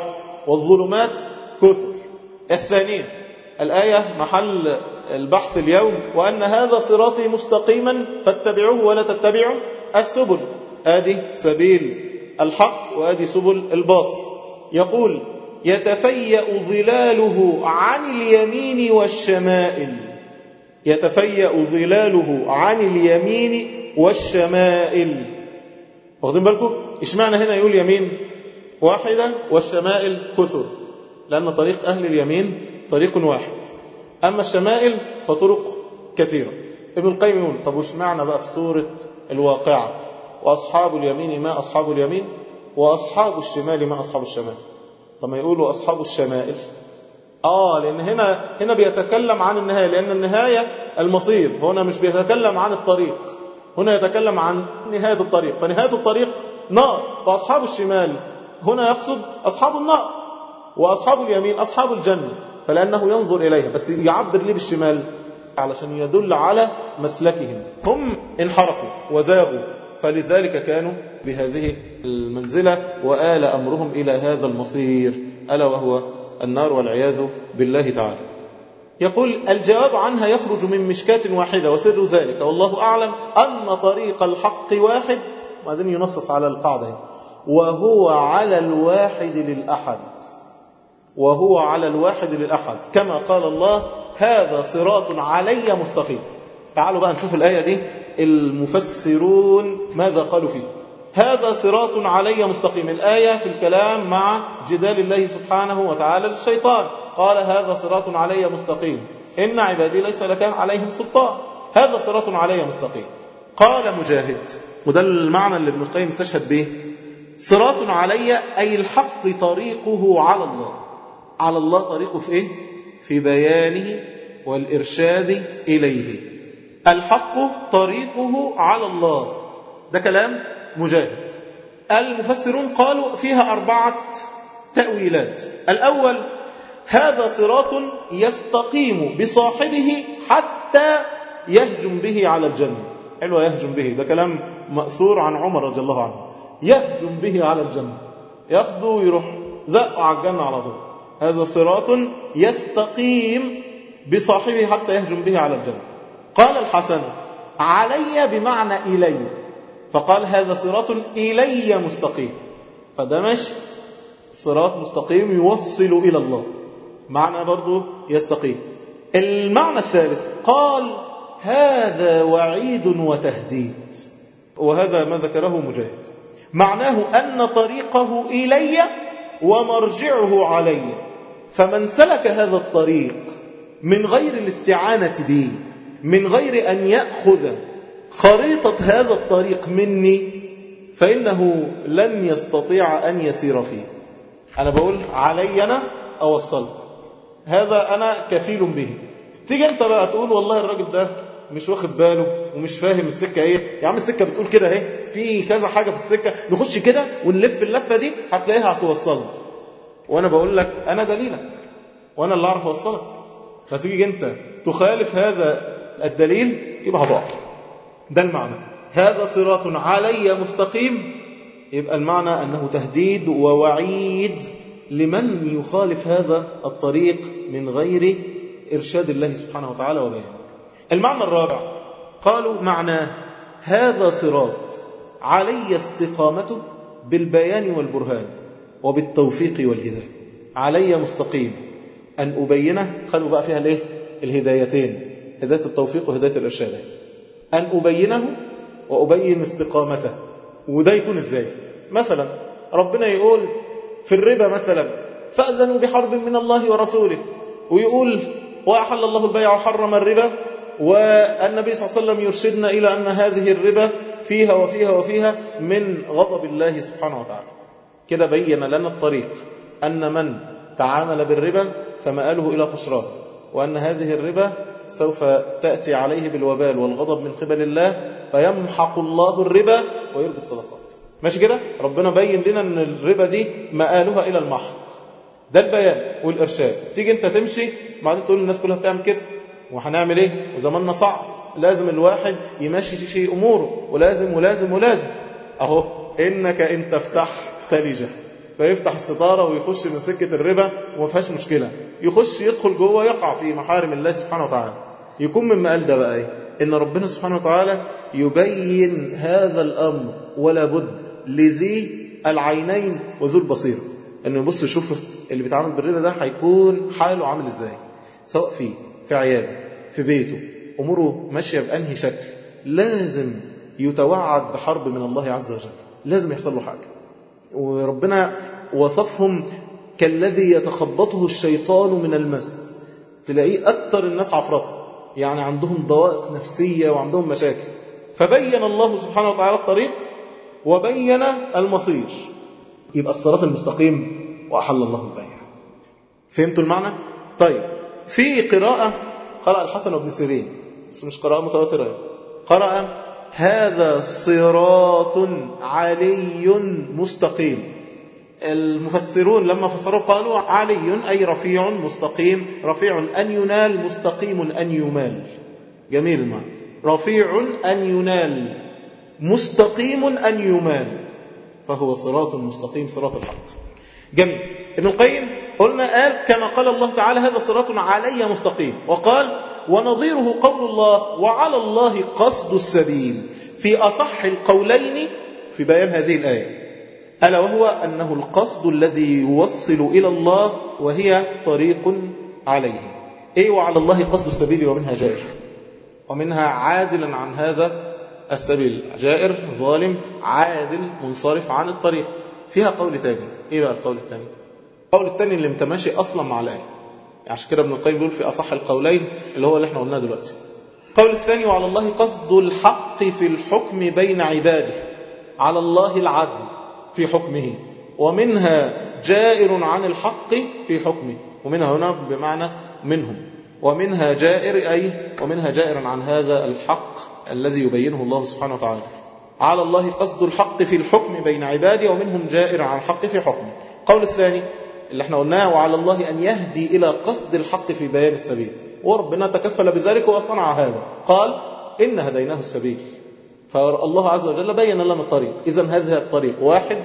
والظلمات كثر. الثانية الآية محل البحث اليوم، وأن هذا صراطي مستقيما فاتبعوه ولا تتبعوا السبل. آدي سبيل الحق وآدي سبل الباطل. يقول يتفيأ ظلاله عن اليمين والشمائل، يتفيأ ظلاله عن اليمين والشمائل. واخدين بالكم؟ اشمعنى هنا يقول يمين واحدة والشمائل كثر؟ لأن طريق أهل اليمين طريق واحد، أما الشمائل فطرق كثيرة. ابن القيم يقول طب واشمعنى بقى في سورة الواقعة وأصحاب اليمين ما أصحاب اليمين وأصحاب الشمال ما أصحاب الشمال؟ طب ما يقولوا أصحاب الشمائل. آه لأن هنا هنا بيتكلم عن النهاية، لأن النهاية المصير، هنا مش بيتكلم عن الطريق، هنا يتكلم عن نهاية الطريق، فنهاية الطريق نار، فأصحاب الشمال هنا يقصد أصحاب النار، وأصحاب اليمين أصحاب الجنة، فلأنه ينظر إليها، بس يعبر ليه بالشمال علشان يدل على مسلكهم. هم انحرفوا وزاغوا، فلذلك كانوا بهذه المنزلة وآل أمرهم إلى هذا المصير، ألا وهو النار والعياذ بالله تعالى. يقول الجواب عنها يخرج من مشكاة واحدة، وسر ذلك والله أعلم أن طريق الحق واحد، وبعدين ينصص على القاعدة، وهو على الواحد للأحد، وهو على الواحد للأحد، كما قال الله هذا صراط علي مستقيم. تعالوا بقى نشوف الآية دي المفسرون ماذا قالوا فيه. هذا صراط علي مستقيم، الآية في الكلام مع جدال الله سبحانه وتعالى للشيطان، قال هذا صراط علي مستقيم إن عبادي ليس لك عليهم سلطان، هذا صراط علي مستقيم. قال مجاهد، وده المعنى اللي ابن القيم استشهد به، صراط علي أي الحق طريقه على الله. على الله طريقه في إيه؟ في بيانه والإرشاد إليه. الحق طريقه على الله، ده كلام مجاهد. المفسرون قالوا فيها أربعة تأويلات. الأول هذا صراط يستقيم بصاحبه حتى يهجم به على الجنة. حلوة يهجم به، ده كلام مأثور عن عمر رضي الله عنه، يهجم به على الجنة، ياخده ويروح زقه على الجنة على طول. هذا صراط يستقيم بصاحبه حتى يهجم به على الجنة. قال الحسن علي بمعنى إلي، فقال هذا صراط إلي مستقيم، فده مش صراط مستقيم يوصل إلى الله، معنى برضو يستقيم. المعنى الثالث قال هذا وعيد وتهديد، وهذا ما ذكره مجاهد، معناه أن طريقه إلي ومرجعه علي، فمن سلك هذا الطريق من غير الاستعانة به، من غير أن يأخذ خريطة هذا الطريق مني، فإنه لن يستطيع أن يسير فيه. أنا بقول علي أنا أوصل، هذا أنا كفيل به. تيجي أنت بقى تقول والله الراجل ده مش واخد باله ومش فاهم السكة ايه. يا عم السكة بتقول كده ايه، في كذا حاجة في السكة، نخش كده ونلف اللفة دي هتلاقيها هتوصلنا. وانا بقول لك انا دليلك وانا اللي اعرف اوصلك، فتيجي انت تخالف هذا الدليل يبقى هتقع. ده المعنى، هذا صراط علي مستقيم، يبقى المعنى انه تهديد ووعيد لمن يخالف هذا الطريق من غير ارشاد الله سبحانه وتعالى وبيانه. المعنى الرابع قالوا معناه هذا صراط علي استقامته بالبيان والبرهان وبالتوفيق والهداية. علي مستقيم أن أبينه، خلوا بقى فيها الايه الهدايتين، هداية التوفيق وهداية الإرشاد، أن أبينه وأبين استقامته. وده يكون إزاي؟ مثلا ربنا يقول في الربا مثلا فأذنوا بحرب من الله ورسوله، ويقول وأحل الله البيع وحرم الربا، والنبي صلى الله عليه وسلم يرشدنا إلى أن هذه الربا فيها وفيها وفيها من غضب الله سبحانه وتعالى. كده بين لنا الطريق أن من تعامل بالربا فمآله إلى خسران، وأن هذه الربا سوف تأتي عليه بالوبال والغضب من قبل الله، فيمحق الله الربا ويربي الصدقات. ماشي كده؟ ربنا بين لنا أن الربا دي مآلها إلى المحق. ده البيان والإرشاد. تيجي أنت تمشي بعدين تقول الناس كلها بتعمل كده وهنعمل إيه؟ وزماننا صعب، لازم الواحد يمشي شيء أموره، ولازم ولازم ولازم. أهو إنك إن تفتح تلجة، فيفتح الستارة ويخش من سكة الربا وما فيهاش مشكلة، يخش يدخل جوه يقع في محارم الله سبحانه وتعالى. يكون من مقال ده بقى ايه؟ إن ربنا سبحانه وتعالى يبين هذا الأمر ولا بد لذي العينين وذو البصير، إنه يبص يشوف اللي بيتعامل بالربا ده هيكون حاله عامل إزاي، سواء فيه في عياله في بيته أموره ماشية بأنهي شكل. لازم يتوعد بحرب من الله عز وجل، لازم يحصل له حاجة. وربنا وصفهم كالذي يتخبطه الشيطان من المس، تلاقيه أكتر الناس عفرطة، يعني عندهم ضوائق نفسية وعندهم مشاكل. فبين الله سبحانه وتعالى الطريق وبين المصير، يبقى الصراط المستقيم وأحل الله البيع. فهمتوا المعنى؟ طيب، في قراءة قرأ الحسن بن سيرين، بس مش قراءة متواترة، قرأ هذا صراط علي مستقيم. المفسرون لما فسروا قالوا علي أي رفيع مستقيم، رفيع أن ينال، مستقيم أن يمال. جميل المعنى، رفيع أن ينال، مستقيم أن يمال، فهو صراط مستقيم، صراط الحق. جميل. ابن القيم قلنا قال كما قال الله تعالى هذا صراط علي مستقيم، وقال ونظيره قول الله وعلى الله قصد السبيل في أصح القولين في بيان هذه الآية، ألا وهو أنه القصد الذي يوصل إلى الله وهي طريق عليه. إيه وعلى الله قصد السبيل ومنها جائر، ومنها عادل عن هذا السبيل، جائر ظالم عادل منصرف عن الطريق. فيها قول تاني، إيه بقى القول التاني؟ القول التاني اللي متماشي أصلا مع الآية، عشان كده ابن القيم بيقول في أصح القولين اللي هو اللي احنا قلناه دلوقتي. القول الثاني وعلى الله قصد الحق في الحكم بين عباده، على الله العدل في حكمه، ومنها جائر عن الحق في حكمه، ومنها هنا بمعنى منهم، ومنها جائر أي ومنها جائر عن هذا الحق الذي يبينه الله سبحانه وتعالى. على الله قصد الحق في الحكم بين عباده، ومنهم جائر عن الحق في حكمه. القول الثاني اللي احنا قلناه وعلى الله أن يهدي إلى قصد الحق في بيان السبيل، وربنا تكفل بذلك وصنع هذا، قال إن هديناه السبيل، فالله عز وجل بين لنا الطريق. إذن هذا الطريق واحد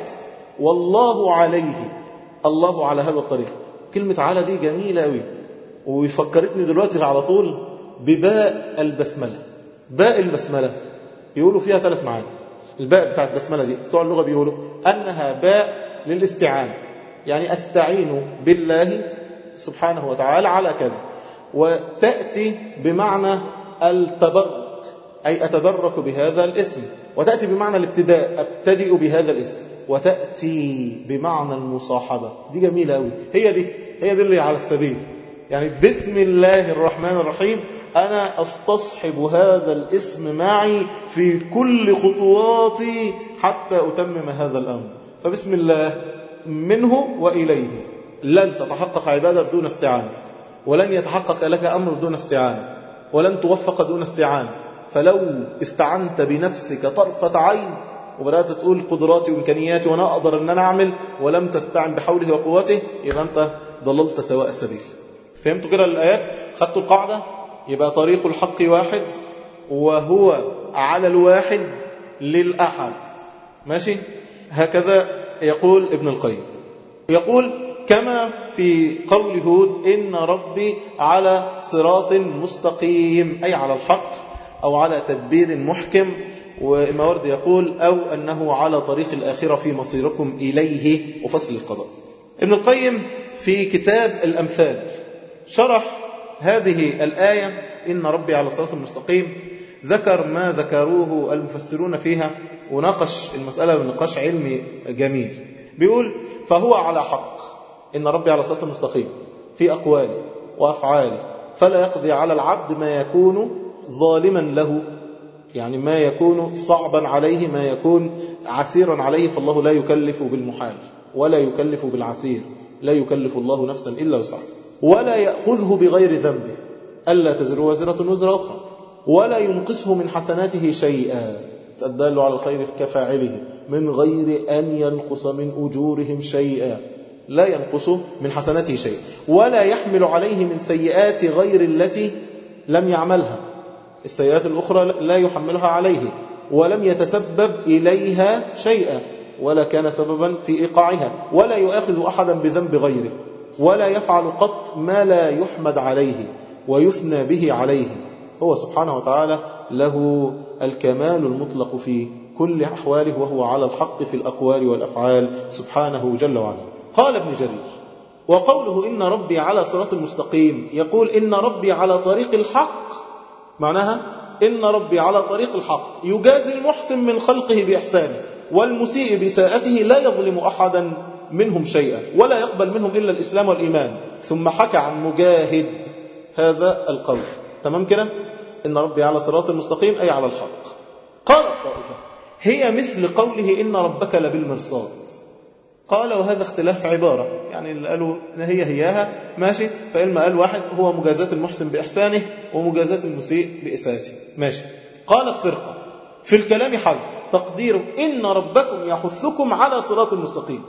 والله عليه، الله على هذا الطريق. كلمة على دي جميلة قوي، ويفكرتني دلوقتي على طول بباء البسملة. باء البسملة يقولوا فيها ثلاث معاني. الباء بتاعت البسملة دي بتوع اللغة بيقولوا أنها باء للاستعانة، يعني أستعين بالله سبحانه وتعالى على كذا، وتأتي بمعنى التبرك أي أتبرك بهذا الاسم، وتأتي بمعنى الابتداء أبتدئ بهذا الاسم، وتأتي بمعنى المصاحبة. دي جميلة أوي، هي دي هي دي اللي على السبيل، يعني بسم الله الرحمن الرحيم أنا أستصحب هذا الاسم معي في كل خطواتي حتى أتمم هذا الأمر. فبسم الله منه وإليه لن تتحقق عبادة بدون استعانة، ولن يتحقق لك أمر بدون استعانة، ولن توفق دون استعانة. فلو استعنت بنفسك طرفة عين وبدأت تقول قدراتي وإمكانياتي وأنا أقدر أن أنا أعمل، ولم تستعن بحوله وقوته، يبقى أنت ضللت سواء السبيل. فهمتوا كده الآيات؟ خدتوا القاعدة؟ يبقى طريق الحق واحد، وهو على الواحد للأحد. ماشي؟ هكذا يقول ابن القيم. يقول كما في قول هود إن ربي على صراط مستقيم، أي على الحق أو على تدبير محكم. وماوردي يقول أو أنه على طريق الآخرة في مصيركم إليه وفصل القضاء. ابن القيم في كتاب الأمثال شرح هذه الآية إن ربي على صراط المستقيم، ذكر ما ذكروه المفسرون فيها، وناقش المسألة بنقاش علمي جميل. بيقول فهو على حق، إن ربي على صراط المستقيم في أقواله وأفعاله، فلا يقضي على العبد ما يكون ظالما له، يعني ما يكون صعبا عليه، ما يكون عسيرا عليه، فالله لا يكلف بالمحال ولا يكلف بالعسير، لا يكلف الله نفسا إلا وسعها، ولا يأخذه بغير ذنبه، ألا تزر وزرة وزر أخرى، ولا ينقصه من حسناته شيئا، الدال على الخير كفاعله، من غير أن ينقص من أجورهم شيئا، لا ينقص من حسناته شيئا، ولا يحمل عليه من سيئات غير التي لم يعملها، السيئات الأخرى لا يحملها عليه، ولم يتسبب إليها شيئا، ولا كان سببا في إيقاعها، ولا يؤاخذ أحدا بذنب غيره، ولا يفعل قط ما لا يحمد عليه ويثنى به عليه. هو سبحانه وتعالى له الكمال المطلق في كل أحواله، وهو على الحق في الأقوال والأفعال سبحانه جل وعلا. قال ابن جرير: وقوله إن ربي على صراط المستقيم، يقول إن ربي على طريق الحق، معناها إن ربي على طريق الحق يجازي المحسن من خلقه بإحسانه، والمسيء بساءته لا يظلم أحدا منهم شيئا، ولا يقبل منهم إلا الإسلام والإيمان. ثم حكى عن مجاهد هذا القول. تمام كده؟ إن ربي على صراط المستقيم أي على الحق. قال الطائفة: هي مثل قوله إن ربك لبالمرصاد. قال: وهذا اختلاف عبارة، يعني اللي قالوا إن هي هياها ماشي، فإلما قال واحد هو مجازات المحسن بإحسانه ومجازات المسيء بإساءته ماشي. قالت فرقة: في الكلام حذف تقدير إن ربكم يحثكم على صراط المستقيم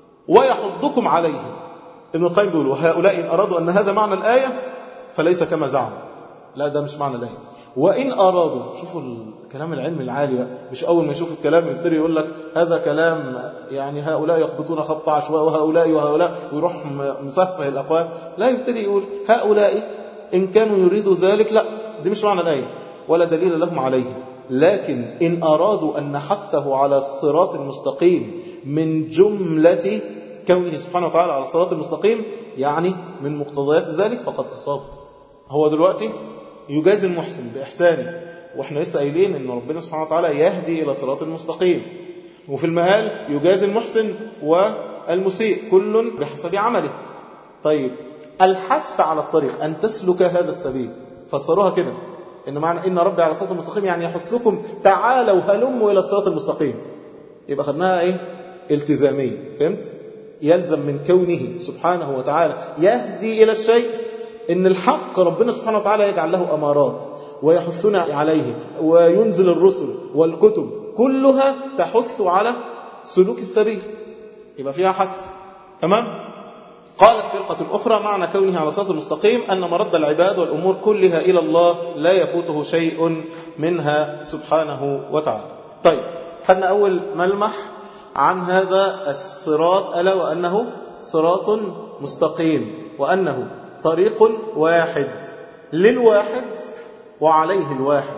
ويحضكم عليه. ابن القيم بيقول: وهؤلاء إن أرادوا أن هذا معنى الآية فليس كما زعموا. لا، ده مش معنى الآية. وإن أرادوا، شوفوا الكلام العلمي العالي بقى، مش أول ما يشوف الكلام يبتدي يقول لك هذا كلام يعني هؤلاء يخبطون خبط عشواء وهؤلاء وهؤلاء، ويروح مسفه الأقوال. لا، يبتدي يقول هؤلاء إن كانوا يريدوا ذلك، لا، دي مش معنى الآية ولا دليل لهم عليه. لكن إن أرادوا أن نحثه على الصراط المستقيم من جملة كونه سبحانه وتعالى على الصراط المستقيم، يعني من مقتضيات ذلك، فقد أصاب. هو دلوقتي يجازي المحسن بإحسانه، وإحنا لسه قايلين إن ربنا سبحانه وتعالى يهدي إلى صراط المستقيم، وفي المآل يجازي المحسن والمسيء كل بحسب عمله. طيب، الحث على الطريق أن تسلك هذا السبيل، فسروها كده إن معنى إن ربي على الصراط المستقيم يعني يحثكم تعالوا هلموا إلى الصراط المستقيم. يبقى خدناها إيه؟ التزامية. فهمت؟ يلزم من كونه سبحانه وتعالى يهدي إلى الشيء إن الحق ربنا سبحانه وتعالى يجعل له أمارات ويحثنا عليه، وينزل الرسل والكتب كلها تحث على سلوك السبيل، يبقى فيها حث. تمام؟ قالت فرقة أخرى: معنى كونه على صراط المستقيم أن مرد العباد والأمور كلها إلى الله لا يفوته شيء منها سبحانه وتعالى. طيب، خدنا أول ملمح عن هذا الصراط، ألا وأنه صراط مستقيم، وأنه طريق واحد للواحد وعليه الواحد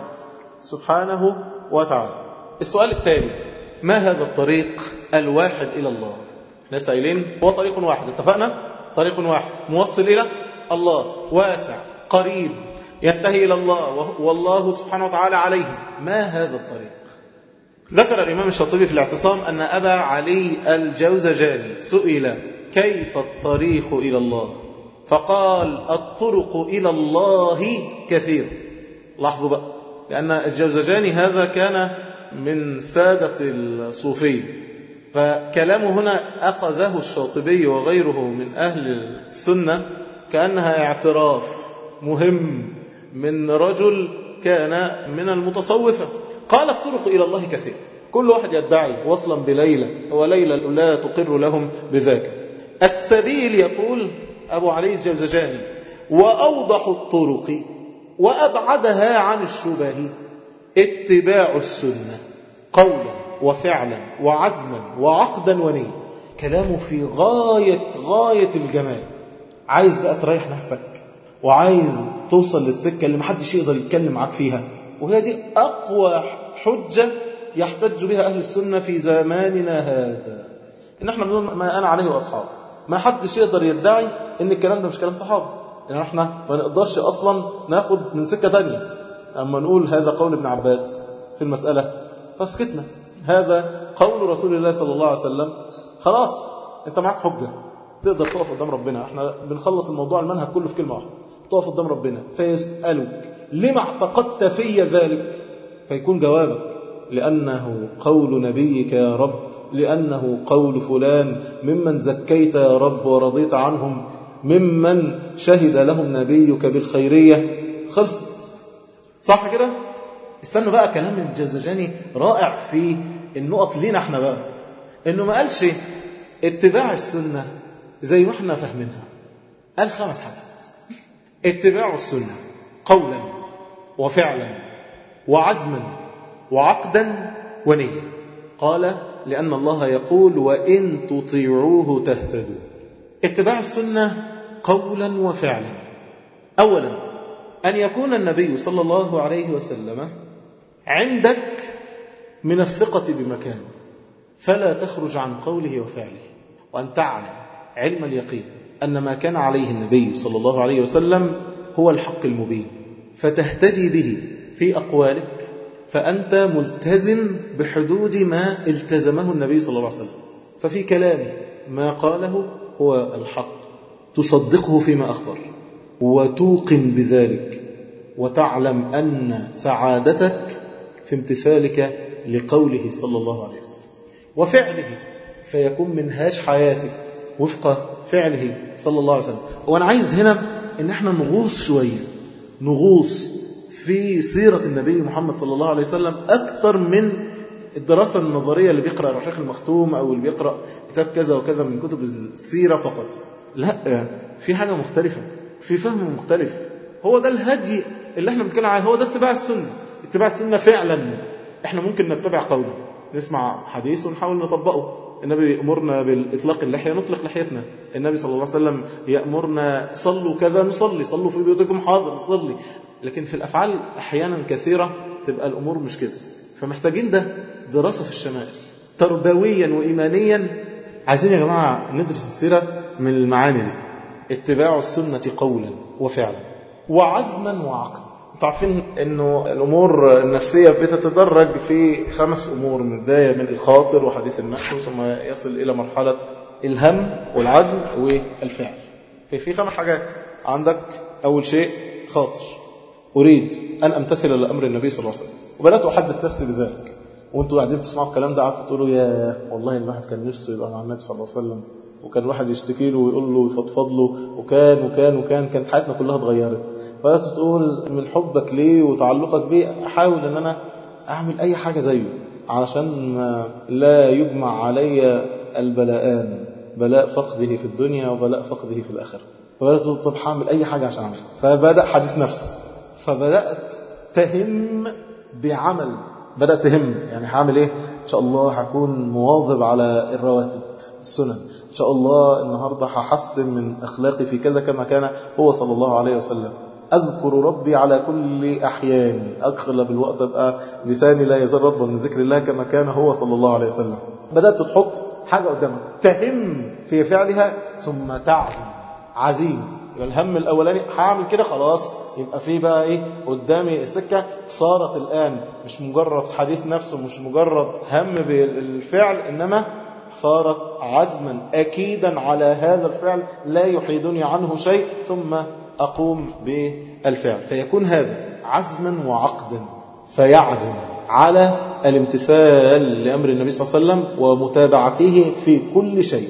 سبحانه وتعالى. السؤال التالي: ما هذا الطريق الواحد إلى الله؟ ناس قايلين هو طريق واحد، اتفقنا؟ طريق واحد موصل إلى الله، واسع قريب ينتهي إلى الله، والله سبحانه وتعالى عليه. ما هذا الطريق؟ ذكر الإمام الشاطبي في الاعتصام أن أبا علي الجوزجاني سئل كيف الطريق إلى الله، فقال: الطرق إلى الله كثير. لاحظوا بقى، لأن الجوزجاني هذا كان من سادة الصوفية، فكلامه هنا أخذه الشاطبي وغيره من أهل السنة كأنها اعتراف مهم من رجل كان من المتصوفة. قال: الطرق إلى الله كثير، كل واحد يدعي وصلا بليلة، وليلة لا تقر لهم بذاك. السبيل، يقول أبو علي الجوزجاني: وأوضح الطرق وأبعدها عن الشبه اتباع السنة قولا وفعلا وعزما وعقدا ونية. كلامه في غاية غاية الجمال. عايز بقى تريح نفسك، وعايز توصل للسكة اللي محدش يقدر يتكلم معاك فيها، وهي دي أقوى حجة يحتج بها أهل السنة في زماننا هذا، إن احنا بنقول ما أنا عليه وأصحابه. ما حدش يقدر يدعي إن الكلام ده مش كلام صحابه، لأن احنا ما نقدرش أصلا ناخد من سكة تانية. أما نقول هذا قول ابن عباس في المسألة فسكتنا، هذا قول رسول الله صلى الله عليه وسلم، خلاص انت معك حجة تقدر تقف قدام ربنا. احنا بنخلص الموضوع المنهج كله في كلمة واحدة: تقف قدام ربنا فيسألك لما اعتقدت في ذلك، فيكون جوابك لأنه قول نبيك يا رب، لأنه قول فلان ممن زكيت يا رب ورضيت عنهم، ممن شهد لهم نبيك بالخيرية. خلصت، صح كده؟ استنوا بقى، كلام الجوزجاني رائع في النقط لينا احنا بقى، انه ما قالش اتباع السنة زي ما احنا فاهمينها، قال خمس حاجات: اتباع السنة قولا وفعلا وعزما وعقدا ونية. قال: لأن الله يقول وإن تطيعوه تهتدوا. اتباع السنة قولا وفعلا. أولا أن يكون النبي صلى الله عليه وسلم عندك من الثقة بمكان، فلا تخرج عن قوله وفعله، وأن تعلم علم اليقين أن ما كان عليه النبي صلى الله عليه وسلم هو الحق المبين، فتهتدي به في أقوالك، فأنت ملتزم بحدود ما التزمه النبي صلى الله عليه وسلم. ففي كلامه ما قاله هو الحق، تصدقه فيما أخبر وتوقن بذلك، وتعلم أن سعادتك في امتثالك لقوله صلى الله عليه وسلم وفعله، فيكون منهاج حياتك وفق فعله صلى الله عليه وسلم. وأنا عايز هنا إن احنا نغوص شوية، نغوص في سيرة النبي محمد صلى الله عليه وسلم أكثر من الدراسة النظرية اللي بيقرأ الرحيق المختوم أو اللي بيقرأ كتاب كذا وكذا من كتب السيرة فقط. لا، في حاجة مختلفة، في فهم مختلف. هو ده الهدي اللي احنا بنتكلم عليه، هو ده اتباع السنة. اتباع السنة فعلا احنا ممكن نتبع قوله، نسمع حديث ونحاول نطبقه. النبي يأمرنا بالإطلاق اللحية، نطلق لحيتنا. النبي صلى الله عليه وسلم يأمرنا صلوا كذا، نصلي. صلوا في بيوتكم، حاضر نصلي. لكن في الأفعال أحيانا كثيرة تبقى الأمور مش كده. فمحتاجين ده دراسة في الشمائل تربويا وإيمانيا. عايزين يا جماعة ندرس السيرة من المعاني دي. اتباع السنة قولا وفعلا وعزما وعقلا. تعرفين أنه الأمور النفسية بتتدرج في خمس أمور، من بداية من الخاطر وحديث النفس، ثم يصل إلى مرحلة الهم والعزم والفعل. في في خمس حاجات عندك. أول شيء خاطر، أريد أن أمتثل لأمر النبي صلى الله عليه وسلم، وبدأت أحدث نفسي بذلك. وانتوا قاعدين تسمعوا الكلام ده قعدتوا تقولوا يا والله الواحد كان نفسه يبقى مع النبي صلى الله عليه وسلم، وكان واحد يشتكي له ويقول له ويفضفض له، وكان وكان وكان كانت حياتنا كلها اتغيرت. فبدأت تقول من حبك ليه وتعلقك بيه أحاول أن أنا أعمل أي حاجة زيه علشان لا يجمع علي البلاءان، بلاء فقده في الدنيا وبلاء فقده في الآخرة. فبدأت تقول طب هعمل أي حاجة عشان أعمل. فبدأ حديث نفس، فبدأت تهم بعمل. بدأت تهم يعني هعمل إيه؟ إن شاء الله هكون مواظب على الرواتب السنن، إن شاء الله النهاردة هحسن من أخلاقي في كذا كما كان هو صلى الله عليه وسلم. أذكر ربي على كل أحياني، أغلب الوقت أبقى لساني لا يزال رطبا من ذكر الله كما كان هو صلى الله عليه وسلم. بدأت تحط حاجة قدامك تهم في فعلها ثم تعزم عزيمة. يبقى الهم الأولاني هعمل كده خلاص، يبقى في بقى إيه قدامي السكة. صارت الآن مش مجرد حديث نفسه، مش مجرد هم بالفعل، إنما صارت عزما أكيدا على هذا الفعل لا يحيدني عنه شيء، ثم أقوم بالفعل. فيكون هذا عزما وعقدا، فيعزم على الامتثال لأمر النبي صلى الله عليه وسلم ومتابعته في كل شيء.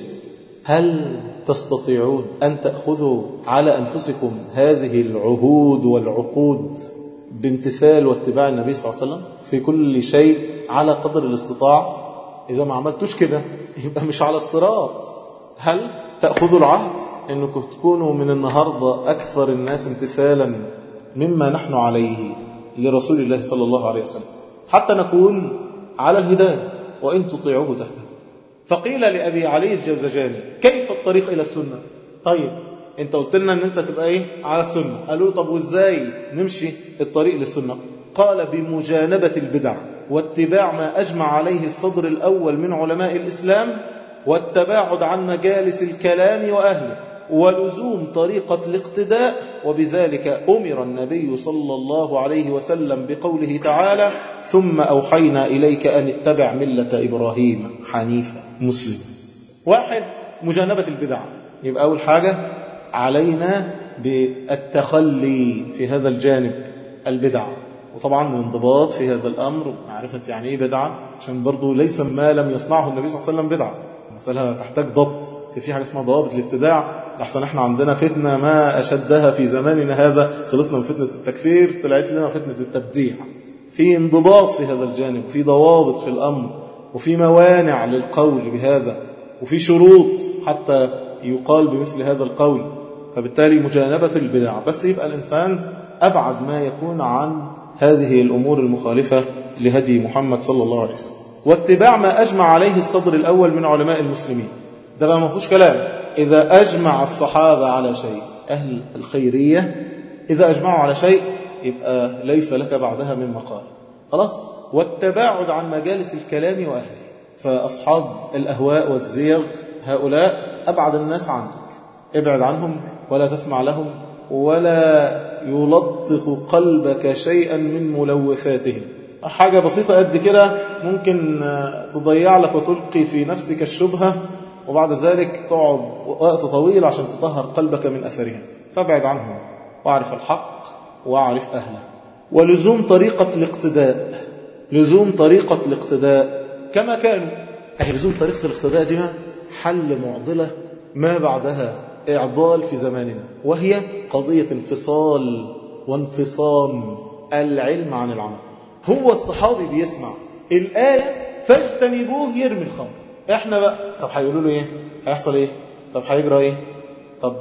هل تستطيعون أن تأخذوا على أنفسكم هذه العهود والعقود بامتثال واتباع النبي صلى الله عليه وسلم في كل شيء على قدر الاستطاعة؟ إذا ما عملتوش كده يبقى مش على الصراط. هل تأخذوا العهد أنكم تكونوا من النهاردة أكثر الناس امتثالا مما نحن عليه لرسول الله صلى الله عليه وسلم، حتى نكون على الهداية وإن تطيعوه تهتدوا؟ فقيل لأبي علي الجوزجاني كيف الطريق إلى السنة؟ طيب انت قلت لنا ان انت تبقى ايه على السنة. قالوا طب وازاي نمشي الطريق للسنة؟ قال بمجانبة البدع واتباع ما أجمع عليه الصدر الأول من علماء الإسلام، والتباعد عن مجالس الكلام وأهله، ولزوم طريقة الاقتداء. وبذلك أمر النبي صلى الله عليه وسلم بقوله تعالى ثم أوحينا إليك أن اتبع ملة إبراهيم حنيفا مسلم. واحد مجانبة البدع، يبقى أول حاجة علينا بالتخلي في هذا الجانب البدع، وطبعا الانضباط في هذا الأمر، معرفة يعني إيه بدعة، عشان برضو ليس ما لم يصنعه النبي صلى الله عليه وسلم بدعة. مسألة تحتاج ضبط، في حاجة اسمها ضوابط الابتداع. لحسن احنا عندنا فتنة ما أشدها في زماننا هذا، خلصنا من فتنة التكفير طلعت لنا فتنة التبديع. في انضباط في هذا الجانب، في ضوابط في الأمر، وفي موانع للقول بهذا، وفي شروط حتى يقال بمثل هذا القول. فبالتالي مجانبة البدع، بس يبقى الإنسان أبعد ما يكون عن هذه الأمور المخالفة لهدي محمد صلى الله عليه وسلم. واتباع ما أجمع عليه الصدر الأول من علماء المسلمين. ده بقى ما فيهوش كلام. إذا أجمع الصحابة على شيء، أهل الخيرية إذا أجمعوا على شيء يبقى ليس لك بعدها من مقال، خلاص. والتباعد عن مجالس الكلام وأهله، فأصحاب الأهواء والزيغ هؤلاء أبعد الناس عنك، ابعد عنهم ولا تسمع لهم ولا يلطخ قلبك شيئا من ملوثاتهم. حاجة بسيطة قد كده ممكن تضيع لك وتلقي في نفسك الشبهة، وبعد ذلك تقعد وقت طويل عشان تطهر قلبك من أثرها. فابعد عنهم واعرف الحق واعرف أهله. ولزوم طريقة الاقتداء، لزوم طريقة الاقتداء كما كانوا. أهي لزوم طريقة الاقتداء دي حل معضلة ما بعدها إعضال في زماننا، وهي قضية انفصال وانفصام العلم عن العمل. هو الصحابي بيسمع الآية فاجتنبوه يرمي الخمر، احنا بقى طب هيقولوا له ايه؟ هيحصل ايه؟ طب هيجرى ايه؟ طب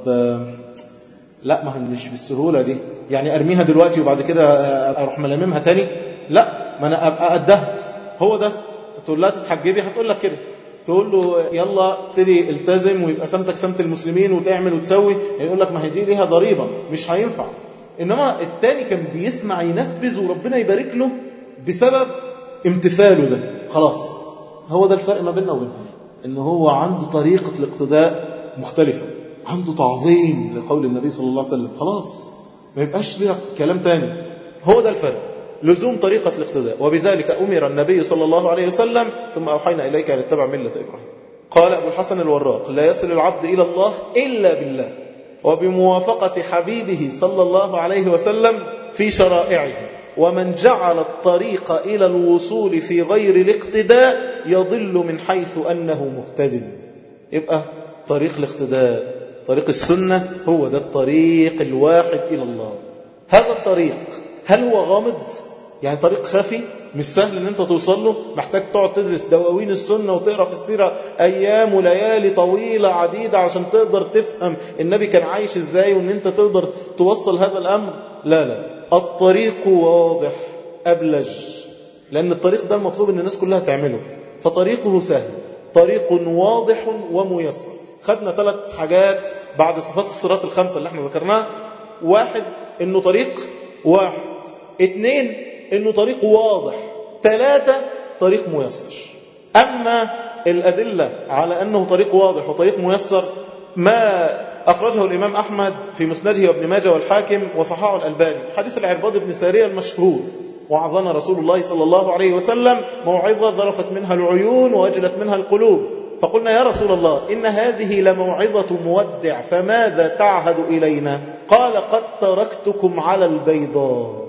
لا، ما هو مش بالسهولة دي، يعني ارميها دلوقتي وبعد كده اروح ملممها تاني؟ لا، ما انا ابقى قدها. هو ده تقول لها تتحجبي هتقول لك كده، تقول له يلا ابتدي التزم ويبقى سمتك سمت المسلمين وتعمل وتسوي، يقول لك ما هي دي ليها ضريبة مش هينفع. انما التاني كان بيسمع ينفذ وربنا يبارك له بسبب امتثاله ده، خلاص. هو ده الفرق ما بيننا وبينهم، ان هو عنده طريقة الاقتداء مختلفة، عنده تعظيم لقول النبي صلى الله عليه وسلم، خلاص ما يبقاش ليه كلام تاني. هو ده الفرق، لزوم طريقة الاقتداء. وبذلك أمر النبي صلى الله عليه وسلم ثم أوحينا إليك أن اتبع ملة إبراهيم. قال أبو الحسن الوراق: لا يصل العبد إلى الله إلا بالله وبموافقة حبيبه صلى الله عليه وسلم في شرائعه، ومن جعل الطريق إلى الوصول في غير الاقتداء يضل من حيث أنه مهتد. يبقى طريق الاقتداء، طريق السنة، هو ده الطريق الواحد إلى الله. هذا الطريق هل هو غامض؟ يعني طريق خفي مش سهل ان انت توصل له، محتاج تقعد تدرس دواوين السنة وتقرأ في السيرة ايام وليالي طويلة عديدة عشان تقدر تفهم النبي كان عايش ازاي وان انت تقدر توصل هذا الامر؟ لا لا، الطريق واضح أبلج، لأن الطريق ده المطلوب أن الناس كلها تعمله، فطريقه سهل، طريق واضح وميسر. خدنا ثلاث حاجات بعد صفات الصراط الخمسة اللي احنا ذكرناها: واحد أنه طريق واحد، اثنين أنه طريق واضح، ثلاثة طريق ميسر. أما الأدلة على أنه طريق واضح وطريق ميسر ما أخرجه الإمام أحمد في مسنده وابن ماجه والحاكم وصححه الألباني، حديث العرباض بن سارية المشهور: وعظنا رسول الله صلى الله عليه وسلم موعظة ذرفت منها العيون ووجلت منها القلوب، فقلنا يا رسول الله إن هذه لموعظة مودع فماذا تعهد إلينا؟ قال: قد تركتكم على البيضاء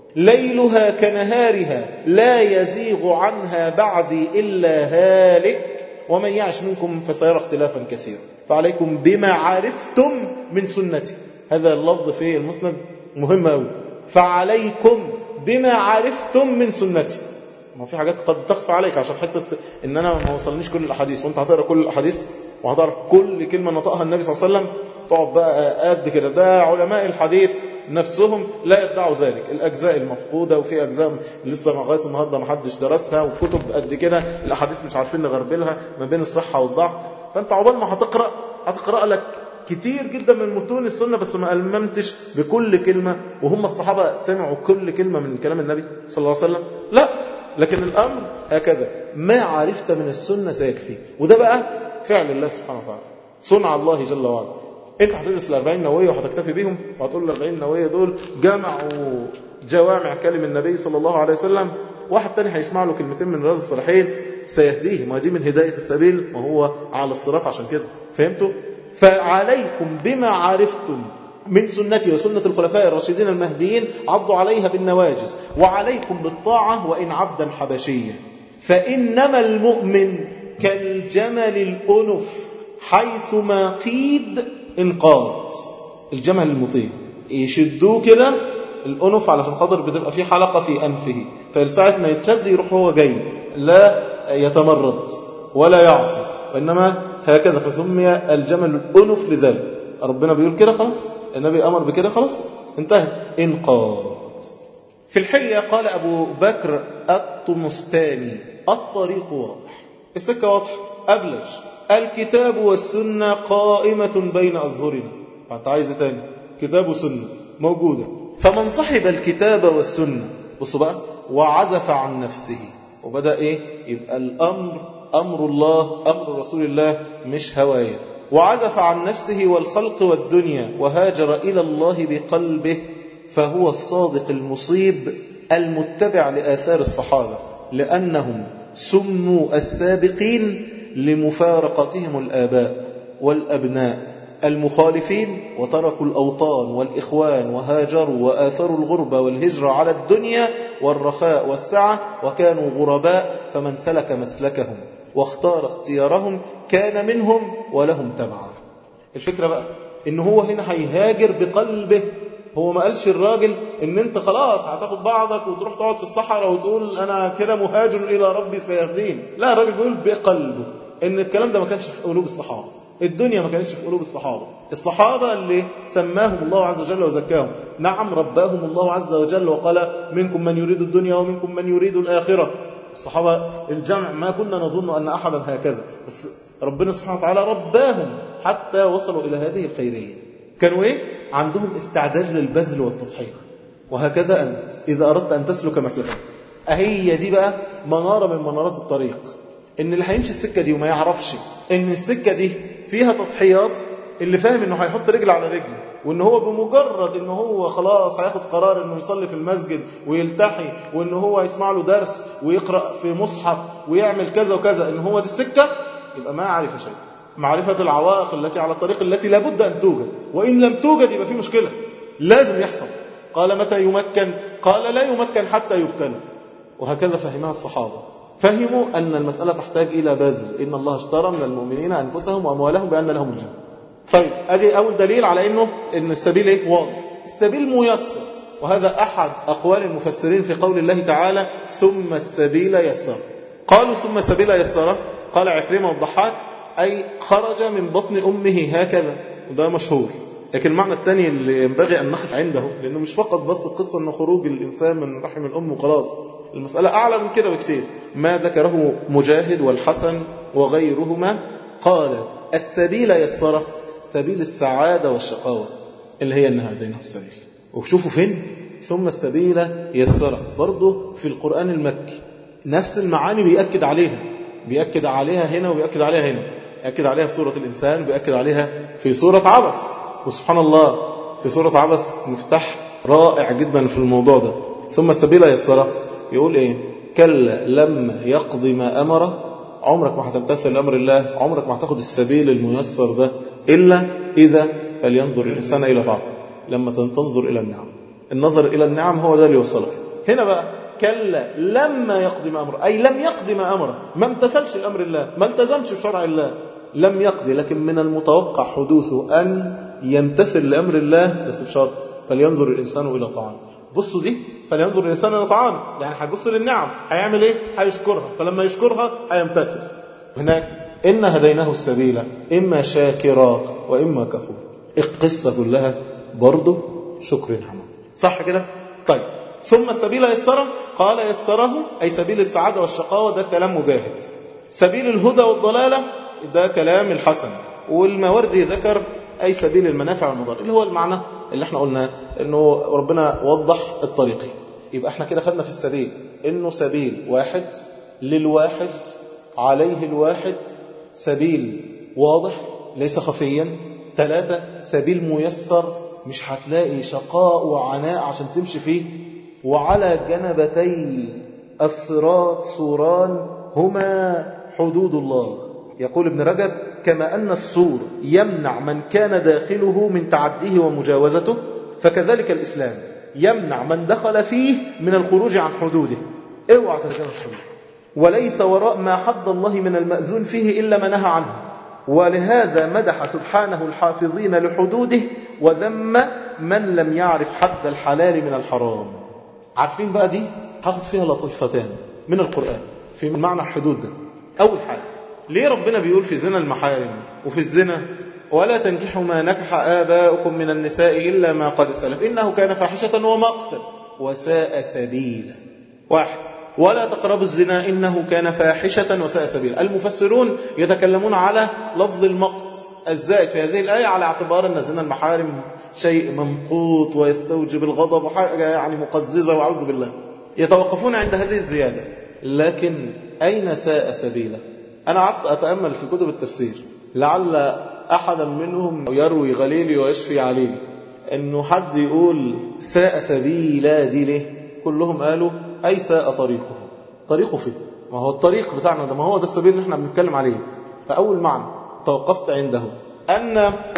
ليلها كنهارها لا يزيغ عنها بعدي إلا هالك ومن يعش منكم فسيرى اختلافا كثيرا فعليكم بما عرفتم من سنتي. هذا اللفظ في المسند مهم أوي، فعليكم بما عرفتم من سنتي. ما في حاجات قد تخفى عليك عشان حتى ان انا ما وصلنيش كل الاحاديث، وانت هتقرا كل الاحاديث وهتعرف كل كلمه نطقها النبي صلى الله عليه وسلم، تقعد بقى قد كده. ده علماء الحديث نفسهم لا يدعوا ذلك، الاجزاء المفقوده، وفي اجزاء لسه لغايه النهارده ما حدش درسها، وكتب قد كده الاحاديث مش عارفين نغربلها ما بين الصحه والضعف. فانت عقبال ما هتقرا هتقرا لك كتير جدا من متون السنه بس ما الممتش بكل كلمه، وهم الصحابه سمعوا كل كلمه من كلام النبي صلى الله عليه وسلم؟ لا، لكن الأمر هكذا، ما عرفت من السنة سيكفي. وده بقى فعل الله سبحانه وتعالى، صنع الله جل وعلا. انت هتدرس الأربعين نووية وهتكتفي بيهم وهتقول الأربعين نووية دول جمعوا جوامع كلم النبي صلى الله عليه وسلم، واحد تاني هيسمع له كلمتين من رياض الصالحين سيهديه، ما دي من هداية السبيل وهو على الصراط. عشان كده فهمتوا؟ فعليكم بما عرفتم من سنتي وسنة الخلفاء الراشدين المهديين عضوا عليها بالنواجز، وعليكم بالطاعة وإن عبدا حبشيا، فإنما المؤمن كالجمل الأنف حيث ما قيد انقاض. الجمل المطيع يشدوه كده الأنف علشان خاطر بتبقى في حلقة في أنفه، فالساعة ما يتشد يروح هو جاي، لا يتمرد ولا يعصي، وإنما هكذا، فسمي الجمل الأنف لذلك. ربنا بيقول كده خلاص، النبي أمر بكده خلاص، انتهت، انقاض. في الحلية قال أبو بكر الطمستاني. الطريق واضح، السكة واضحة، أبلج. الكتاب والسنة قائمة بين أظهرنا. فأنت عايز تاني كتاب وسنة موجودة. فمن صحب الكتاب والسنة، بصوا بقى، وعزف عن نفسه، وبدأ إيه؟ يبقى الأمر أمر الله، أمر رسول الله، مش هواية. وعزف عن نفسه والخلق والدنيا وهاجر إلى الله بقلبه، فهو الصادق المصيب المتبع لآثار الصحابة، لأنهم سموا السابقين لمفارقتهم الآباء والأبناء المخالفين، وتركوا الأوطان والإخوان وهاجروا وآثروا الغربة والهجرة على الدنيا والرخاء والسعة، وكانوا غرباء، فمن سلك مسلكهم واختار اختيارهم كان منهم ولهم تبعا. الفكرة بقى إن هو هنا هيهاجر بقلبه. هو ما قالش الراجل إن أنت خلاص هتاخد بعضك وتروح تقعد في الصحراء وتقول أنا كده مهاجر إلى ربي سيهدين. لا، الراجل بيقول بقلبه. إن الكلام ده ما كانش في قلوب الصحابة، الدنيا ما كانتش في قلوب الصحابة. الصحابة اللي سماهم الله عز وجل وزكاهم، نعم رباهم الله عز وجل وقال منكم من يريد الدنيا ومنكم من يريد الآخرة. الصحابة الجمع ما كنا نظن أن أحدا هكذا، بس ربنا سبحانه وتعالى رباهم حتى وصلوا إلى هذه الخيرية. كانوا إيه؟ عندهم استعداد للبذل والتضحية. وهكذا أنت إذا أردت أن تسلك مسلكا، أهي دي بقى منارة من منارات الطريق. إن اللي هيمشي السكة دي وما يعرفش إن السكة دي فيها تضحيات، اللي فاهم إنه هيحط رجل على رجل، وإن هو بمجرد إنه هو خلاص هياخد قرار إنه يصلي في المسجد ويلتحي، وإنه هو يسمع له درس ويقرأ في مصحف ويعمل كذا وكذا، إن هو دي السكة، يبقى ما عرف شيء. معرفة العوائق التي على الطريق التي لابد أن توجد، وإن لم توجد يبقى في مشكلة لازم يحصل. قال متى يمكن؟ قال لا يمكن حتى يبتلى. وهكذا فهمها الصحابة، فهموا أن المسألة تحتاج إلى بذل. إن الله اشترى من المؤمنين أنفسهم وأموالهم بأن لهم الجنة. طيب أجي أول دليل على إنه إن السبيل إيه؟ واضح، السبيل ميسر. وهذا أحد أقوال المفسرين في قول الله تعالى ثم السبيل يسر. قالوا ثم السبيل يسر، قال عكرمة والضحاك أي خرج من بطن أمه هكذا، وده مشهور. لكن المعنى الثاني اللي ينبغي أن نقف عنده، لأنه مش فقط بس القصة أنه خروج الإنسان من رحم الأم وخلاص، المسألة أعلى من كده بكثير. ما ذكره مجاهد والحسن وغيرهما، قال السبيل يسره، سبيل السعادة والشقاوة، اللي هي أنها هديناه السبيل. وشوفوا فين ثم السبيل يسره، برضه في القرآن المكي نفس المعاني بيأكد عليها، بيأكد عليها هنا وبيأكد عليها هنا، يأكد عليها في سورة الإنسان وبيأكد عليها في سورة عبس. وسبحان الله في سورة عبس مفتاح رائع جدا في الموضوع ده. ثم السبيل يسره يقول إيه؟ كلا لما يقضي ما أمره. عمرك ما هتمتثل أمر الله، عمرك ما هتاخد السبيل الميسر ده إلا إذا فلينظر الإنسان إلى طعمه. لما تنظر إلى النعم، النظر إلى النعم هو ده اللي يوصلك. هنا بقى كلا لما يقضي ما أمره، أي لم يقضي ما أمره، ما امتثلش الأمر الله، ما التزمش بشرع الله، لم يقضي. لكن من المتوقع حدوثه أن يمتثل لأمر الله، بس بشرط فلينظر الإنسان إلى طعامه. بصوا دي فلينظر الإنسان إلى طعامه، يعني هيبص للنعم، هيعمل إيه؟ هيشكرها، فلما يشكرها هيمتثل. هناك إن هديناه السبيل إما شاكرا وإما كفور. القصة كلها برضه شكر نعمة، صح كده؟ طيب ثم السبيل يسره، قال يسره أي سبيل السعادة والشقاوة، ده كلام مجاهد. سبيل الهدى والضلالة ده كلام الحسن. والماوردي ذكر أي سبيل المنافع والمضار، اللي هو المعنى اللي احنا قلنا إنه ربنا وضح الطريقين. يبقى احنا كده خدنا في السبيل إنه سبيل واحد للواحد عليه الواحد، سبيل واضح ليس خفيا. ثلاثة سبيل ميسر، مش هتلاقي شقاء وعناء عشان تمشي فيه. وعلى جنبتي الصراط سوران هما حدود الله. يقول ابن رجب كما أن السور يمنع من كان داخله من تعديه ومجاوزته، فكذلك الإسلام يمنع من دخل فيه من الخروج عن حدوده. اوعى تتجاوز حدوده، وليس وراء ما حد الله من المأذون فيه إلا ما نهى عنه. ولهذا مدح سبحانه الحافظين لحدوده وذم من لم يعرف حد الحلال من الحرام. عارفين بقى دي هاخد فيها لطيفتان من القرآن في معنى الحدود ده. أول حاجة، ليه ربنا بيقول في الزنا المحارم وفي الزنا ولا تنكحوا ما نكح آباؤكم من النساء إلا ما قد سلف إنه كان فاحشة ومقتا وساء سبيلا؟ واحد، ولا تقربوا الزنا إنه كان فاحشة وساء سبيلا. المفسرون يتكلمون على لفظ المقت الزائد في هذه الآية على اعتبار أن زنا المحارم شيء ممقوت ويستوجب الغضب وحاجة يعني مقززة وأعوذ بالله. يتوقفون عند هذه الزيادة. لكن أين ساء سبيلا؟ أنا قعدت أتأمل في كتب التفسير لعل أحدا منهم يروي غليلي ويشفي عليلي، أنه حد يقول ساء سبيلا دي ليه؟ كلهم قالوا أي ساء طريقه. طريقه فيه، ما هو الطريق بتاعنا ده، ما هو ده السبيل اللي احنا بنتكلم عليه. فأول معنى توقفت عنده أن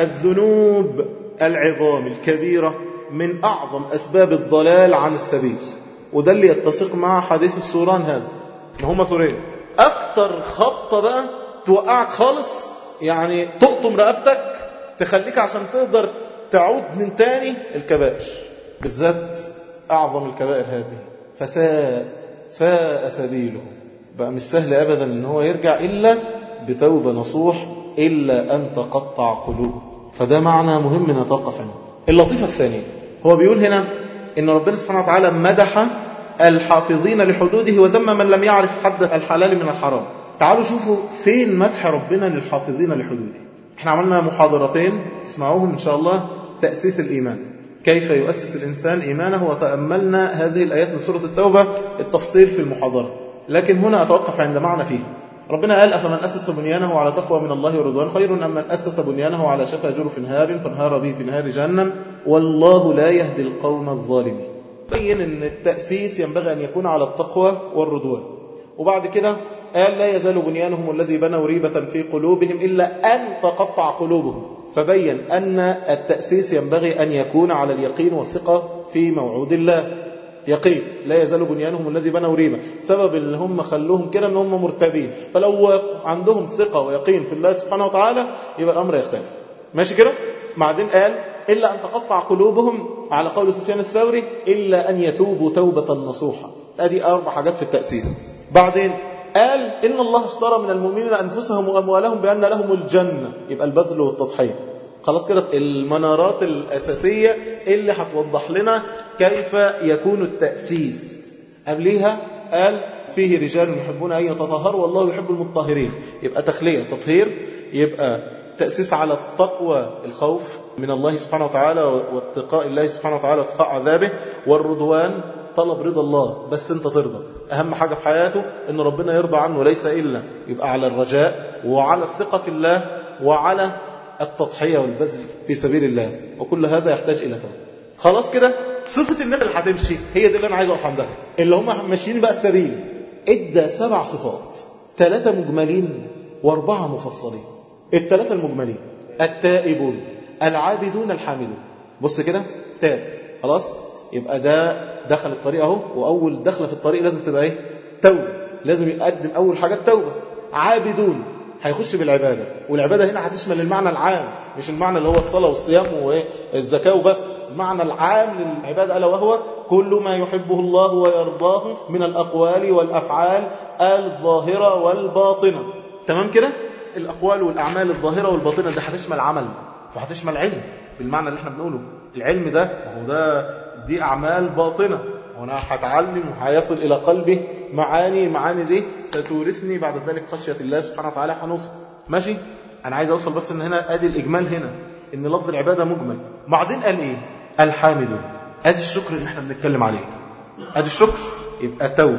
الذنوب العظام الكبيرة من أعظم أسباب الضلال عن السبيل. وده اللي يتسق مع حديث السوران هذا، ما هما سورين. أكتر خبطة بقى توقعك خالص، يعني تقطم رقبتك، تخليك عشان تقدر تعود من تاني الكبائر، بالذات أعظم الكبائر هذه. فساء ساء سبيله، بقى مش سهل أبدا أن هو يرجع إلا بتوبة نصوح، إلا أن تقطع قلوبه. فده معنى مهم نتوقف عنه. اللطيفة الثانية، هو بيقول هنا إن ربنا سبحانه وتعالى مدح الحافظين لحدوده وذم من لم يعرف حد الحلال من الحرام. تعالوا شوفوا فين مدح ربنا للحافظين لحدوده. احنا عملنا محاضرتين اسمعوهم إن شاء الله، تأسيس الإيمان، كيف يؤسس الإنسان إيمانه، وتأملنا هذه الآيات من سورة التوبة التفصيل في المحاضرة. لكن هنا أتوقف عند معنى فيه. ربنا قال أفمن أسس بنيانه على تقوى من الله ورضوان خير أم من أسس بنيانه على شفا جرف نهار فانهار به في نهار جهنم والله لا يهدي القوم الظالمين. بين أن التأسيس ينبغي أن يكون على التقوى والرضوان. وبعد كده قال لا يزال بنيانهم الذي بنوا ريبة في قلوبهم إلا أن تقطع قلوبهم. فبين أن التأسيس ينبغي أن يكون على اليقين والثقة في موعود الله. يقين، لا يزال بنيانهم الذي بنوا ريبة. سبب اللي هم خلوهم كده أن هم مرتبين، فلو عندهم ثقة ويقين في الله سبحانه وتعالى يبقى الأمر يختلف. ماشي كده؟ بعدين قال إلا أن تقطع قلوبهم على قول سفيان الثوري إلا أن يتوبوا توبة نصوحة. هذه أربع حاجات في التأسيس. بعدين قال إن الله اشترى من المؤمنين أنفسهم وأموالهم بأن لهم الجنة، يبقى البذل والتضحية. خلاص كده المنارات الأساسية اللي هتوضح لنا كيف يكون التأسيس. قبليها قال فيه رجال يحبون أن يتطهروا والله يحب المطهرين، يبقى تخلية تطهير، يبقى تأسيس على التقوى الخوف من الله سبحانه وتعالى واتقاء الله سبحانه وتعالى واتقاء عذابه، والرضوان طلب رضا الله، بس انت ترضى. أهم حاجة في حياته أن ربنا يرضى عنه، ليس إلا يبقى على الرجاء وعلى الثقة في الله وعلى التضحية والبذل في سبيل الله، وكل هذا يحتاج إلى توبة. خلاص كده صفة الناس اللي هتمشي هي دي اللي أنا عايز أقف عندها، اللي هم ماشيين بقى السبيل. إدى سبع صفات، ثلاثة مجملين وأربعة مفصلين. الثلاثة المجملين التائبون العابدون الحامدون. بص كده تاب، خلاص يبقى ده دخل الطريق اهو، وأول دخلة في الطريق لازم تبقى إيه؟ توبة. لازم يقدم أول حاجة التوبة. عابدون هيخش بالعبادة، والعبادة هنا هتشمل المعنى العام، مش المعنى اللي هو الصلاة والصيام والزكاة وبس. المعنى العام للعبادة ألا وهو كل ما يحبه الله ويرضاه من الأقوال والأفعال الظاهرة والباطنة. تمام كده؟ الأقوال والأعمال الظاهرة والباطنة ده هتشمل عمل وهتشمل علم بالمعنى اللي احنا بنقوله. العلم ده هو ده دي أعمال باطنة، وانا هتعلم وهيصل إلى قلبي معاني معاني دي ستورثني بعد ذلك خشية الله سبحانه وتعالى. هنوصل ماشي. أنا عايز أوصل بس إن هنا أدي الإجمال، هنا إن لفظ العبادة مجمل. بعدين قال إيه؟ الحامدون. أدي الشكر اللي احنا بنتكلم عليه. أدي الشكر يبقى توبة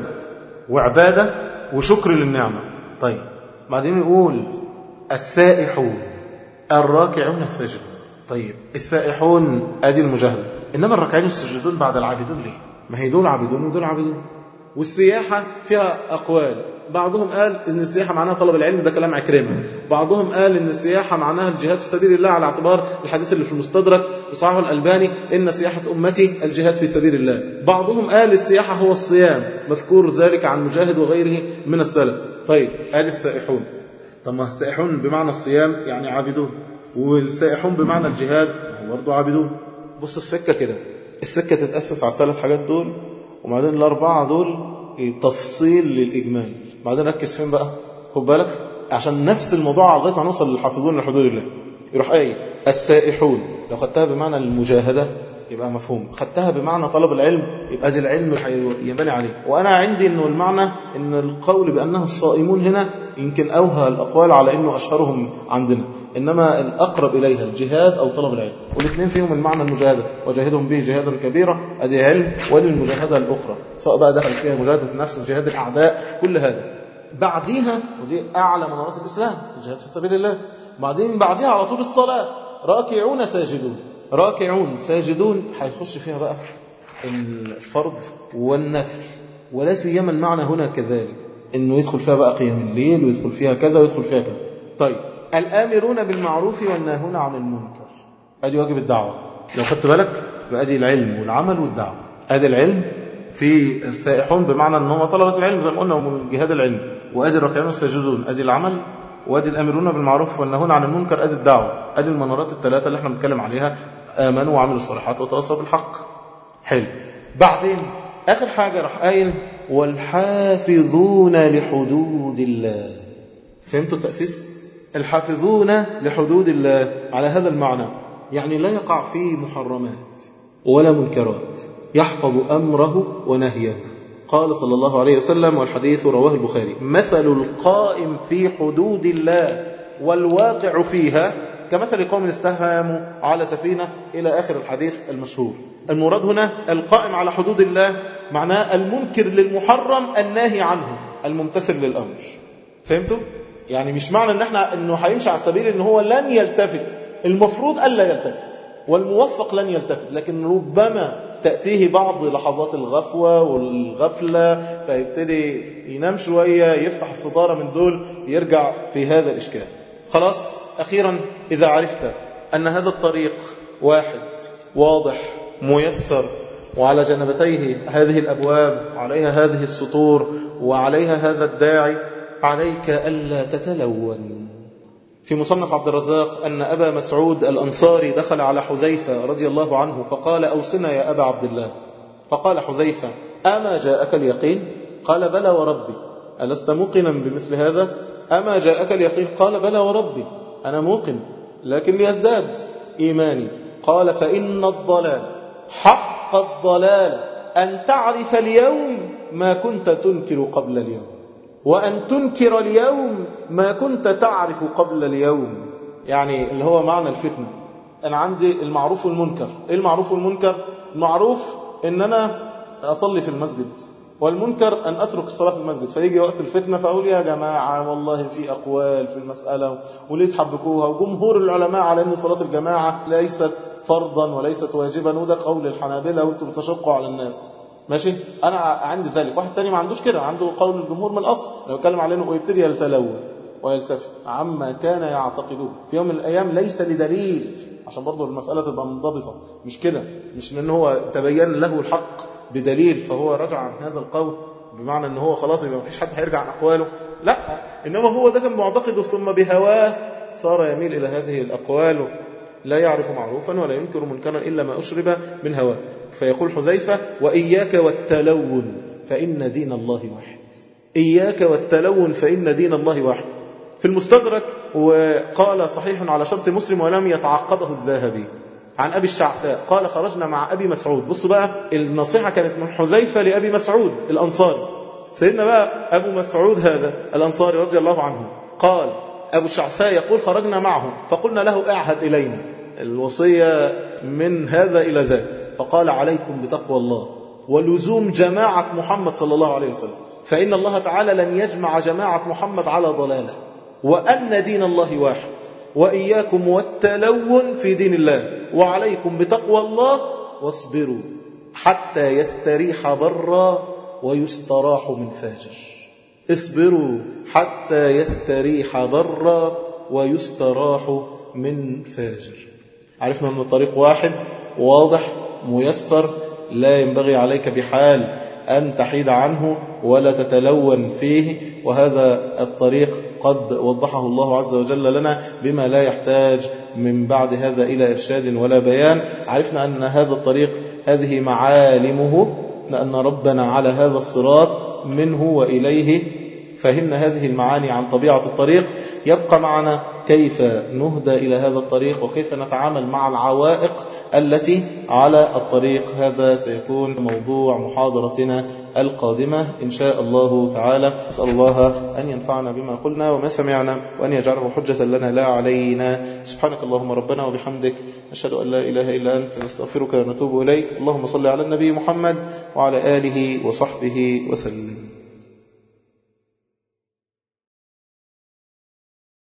وعبادة وشكر للنعمة. طيب بعدين يقول السائحون الراكعون الساجدون. طيب السائحون أدي المجاهدة، إنما الراكعين الساجدون بعد العابدون ليه؟ ما هي دول عابدون ودول عابدون. والسياحة فيها أقوال، بعضهم قال إن السياحة معناها طلب العلم، ده كلام عكرمة. بعضهم قال إن السياحة معناها الجهاد في سبيل الله على اعتبار الحديث اللي في المستدرك وصححه الألباني إن سياحة أمتي الجهاد في سبيل الله. بعضهم قال السياحة هو الصيام، مذكور ذلك عن مجاهد وغيره من السلف. طيب قال السائحون، طب ما السائحون بمعنى الصيام يعني عابدون، والسائحون بمعنى الجهاد برضه عابدون. بص السكة كده، السكة تتأسس على الثلاث حاجات دول، وبعدين الأربعة دول تفصيل للإجمال. بعدين ركز فين بقى، خد بالك عشان نفس الموضوع لغاية ما نوصل للحافظون لحدود الله. يروح آية السائحون لو خدتها بمعنى المجاهدة يبقى مفهوم. خدتها بمعنى طلب العلم، يبقى دي العلم ينبني عليه. وأنا عندي أنه المعنى أن القول بأنه الصائمون هنا يمكن أوهى الأقوال على أنه أشهرهم عندنا، إنما الأقرب إليها الجهاد أو طلب العلم، والاثنين فيهم المعنى المجاهدة، وجاهدهم به جهادا كبيرا، أدي علم، وللمجاهدة الأخرى سواء بقى دخل فيها مجاهدة النفس، جهاد الأعداء، كل هذا. بعديها، ودي أعلى منارات الإسلام، الجهاد في سبيل الله. بعدين بعديها على طول الصلاة، راكعون ساجدون. راكعون ساجدون هيخش فيها بقى الفرض والنفل، ولا سيما المعنى هنا كذلك انه يدخل فيها بقى قيام الليل، ويدخل فيها كذا ويدخل فيها كذا. طيب، الآمرون بالمعروف والناهون عن المنكر، ادي واجب الدعوة. لو خدت بالك بقى ادي العلم والعمل والدعوة. ادي العلم في السائحون بمعنى ان هم طلبة العلم زي ما قلنا من جهاد العلم، وادي الراكعون الساجدون ادي العمل، وادي الآمرون بالمعروف والناهون عن المنكر ادي الدعوة. ادي المنارات الثلاثة اللي احنا بنتكلم عليها، آمنوا وعملوا الصالحات وتواصوا بالحق. حلو. بعدين آخر حاجة راح قايل والحافظون لحدود الله. فهمتوا التأسيس؟ الحافظون لحدود الله على هذا المعنى، يعني لا يقع فيه محرمات ولا منكرات، يحفظ أمره ونهيه. قال صلى الله عليه وسلم، والحديث رواه البخاري: مثل القائم في حدود الله والواقع فيها كمثل قوم استهاموا على سفينة، إلى آخر الحديث المشهور. المراد هنا القائم على حدود الله معناه المنكر للمحرم الناهي عنه الممتثل للأمر. فهمتوا؟ يعني مش معنى ان احنا انه هيمشي على السبيل ان هو لن يلتفت، المفروض ألا يلتفت، والموفق لن يلتفت، لكن ربما تأتيه بعض لحظات الغفوة والغفلة فيبتدي ينام شوية، يفتح الصدارة من دول، يرجع في هذا الإشكال. خلاص. أخيرا، إذا عرفت أن هذا الطريق واحد واضح ميسر، وعلى جنبتيه هذه الأبواب، وعليها هذه السطور، وعليها هذا الداعي، عليك ألا تتلون. في مصنف عبد الرزاق أن أبا مسعود الأنصاري دخل على حذيفة رضي الله عنه فقال: أوصنا يا أبا عبد الله. فقال حذيفة: أما جاءك اليقين؟ قال: بلى وربي. ألست موقنا بمثل هذا؟ أما جاءك اليقين؟ قال: بلى وربي، أنا موقن، لكن ليزداد إيماني. قال: فإن الضلال حق الضلال أن تعرف اليوم ما كنت تنكر قبل اليوم، وأن تنكر اليوم ما كنت تعرف قبل اليوم. يعني اللي هو معنى الفتنة. أنا عندي المعروف والمنكر. إيه المعروف والمنكر؟ المعروف إن أنا أصلي في المسجد، والمنكر أن أترك الصلاة في المسجد. فيجي وقت الفتنة فأقول يا جماعة والله في أقوال في المسألة وليه تحبكوها، وجمهور العلماء على أن صلاة الجماعة ليست فرضا وليست واجبا، وده قول الحنابلة، وانتم بتشقوا على الناس. ماشي، أنا عندي ذلك. واحد تاني ما عندوش كده، عنده قول الجمهور من الأصل، لو يتكلم علينا ويبتدي يتلون ويلتفت عما كان يعتقدون في يوم من الأيام ليس لدليل، عشان برضو المسألة تبقى منضبطة. مش كده، مش لأنه هو تبين له الحق بدليل فهو رجع عن هذا القول بمعنى أنه هو خلاص يبقى مفيش حد هيرجع عن أقواله، لا، إنما هو ده كان معتقده ثم بهواه صار يميل إلى هذه الأقوال. لا يعرف معروفا ولا ينكر منكرا إلا ما أشرب من هواه. فيقول حذيفة: وإياك والتلون فإن دين الله واحد. إياك والتلون فإن دين الله واحد. في المستدرك وقال صحيح على شرط مسلم ولم يتعقبه الذهبي عن أبي الشعثاء قال: خرجنا مع أبي مسعود. بصوا بقى، النصيحة كانت من حذيفة لأبي مسعود الأنصاري. سيدنا بقى أبو مسعود هذا الأنصاري رضي الله عنه قال: أبو الشعثاء يقول: خرجنا معه فقلنا له: اعهد إلينا، الوصية من هذا إلى ذاك. فقال: عليكم بتقوى الله ولزوم جماعة محمد صلى الله عليه وسلم، فإن الله تعالى لن يجمع جماعة محمد على ضلالة، وأن دين الله واحد، وإياكم والتلون في دين الله، وعليكم بتقوى الله واصبروا حتى يستريح برا ويستراح من فاجر. اصبروا حتى يستريح برا ويستراح من فاجر. عرفنا أن الطريق واحد واضح ميسر، لا ينبغي عليك بحال أن تحيد عنه ولا تتلون فيه، وهذا الطريق قد وضحه الله عز وجل لنا بما لا يحتاج من بعد هذا إلى إرشاد ولا بيان. عرفنا أن هذا الطريق هذه معالمه، لأن ربنا على هذا الصراط منه وإليه. فهمنا هذه المعاني عن طبيعة الطريق. يبقى معنا كيف نهدى إلى هذا الطريق، وكيف نتعامل مع العوائق التي على الطريق. هذا سيكون موضوع محاضرتنا القادمة إن شاء الله تعالى. أسأل الله أن ينفعنا بما قلنا وما سمعنا وأن يجعله حجة لنا لا علينا. سبحانك اللهم ربنا وبحمدك، نشهد أن لا إله إلا أنت، نستغفرك ونتوب إليك. اللهم صل على النبي محمد وعلى آله وصحبه وسلم.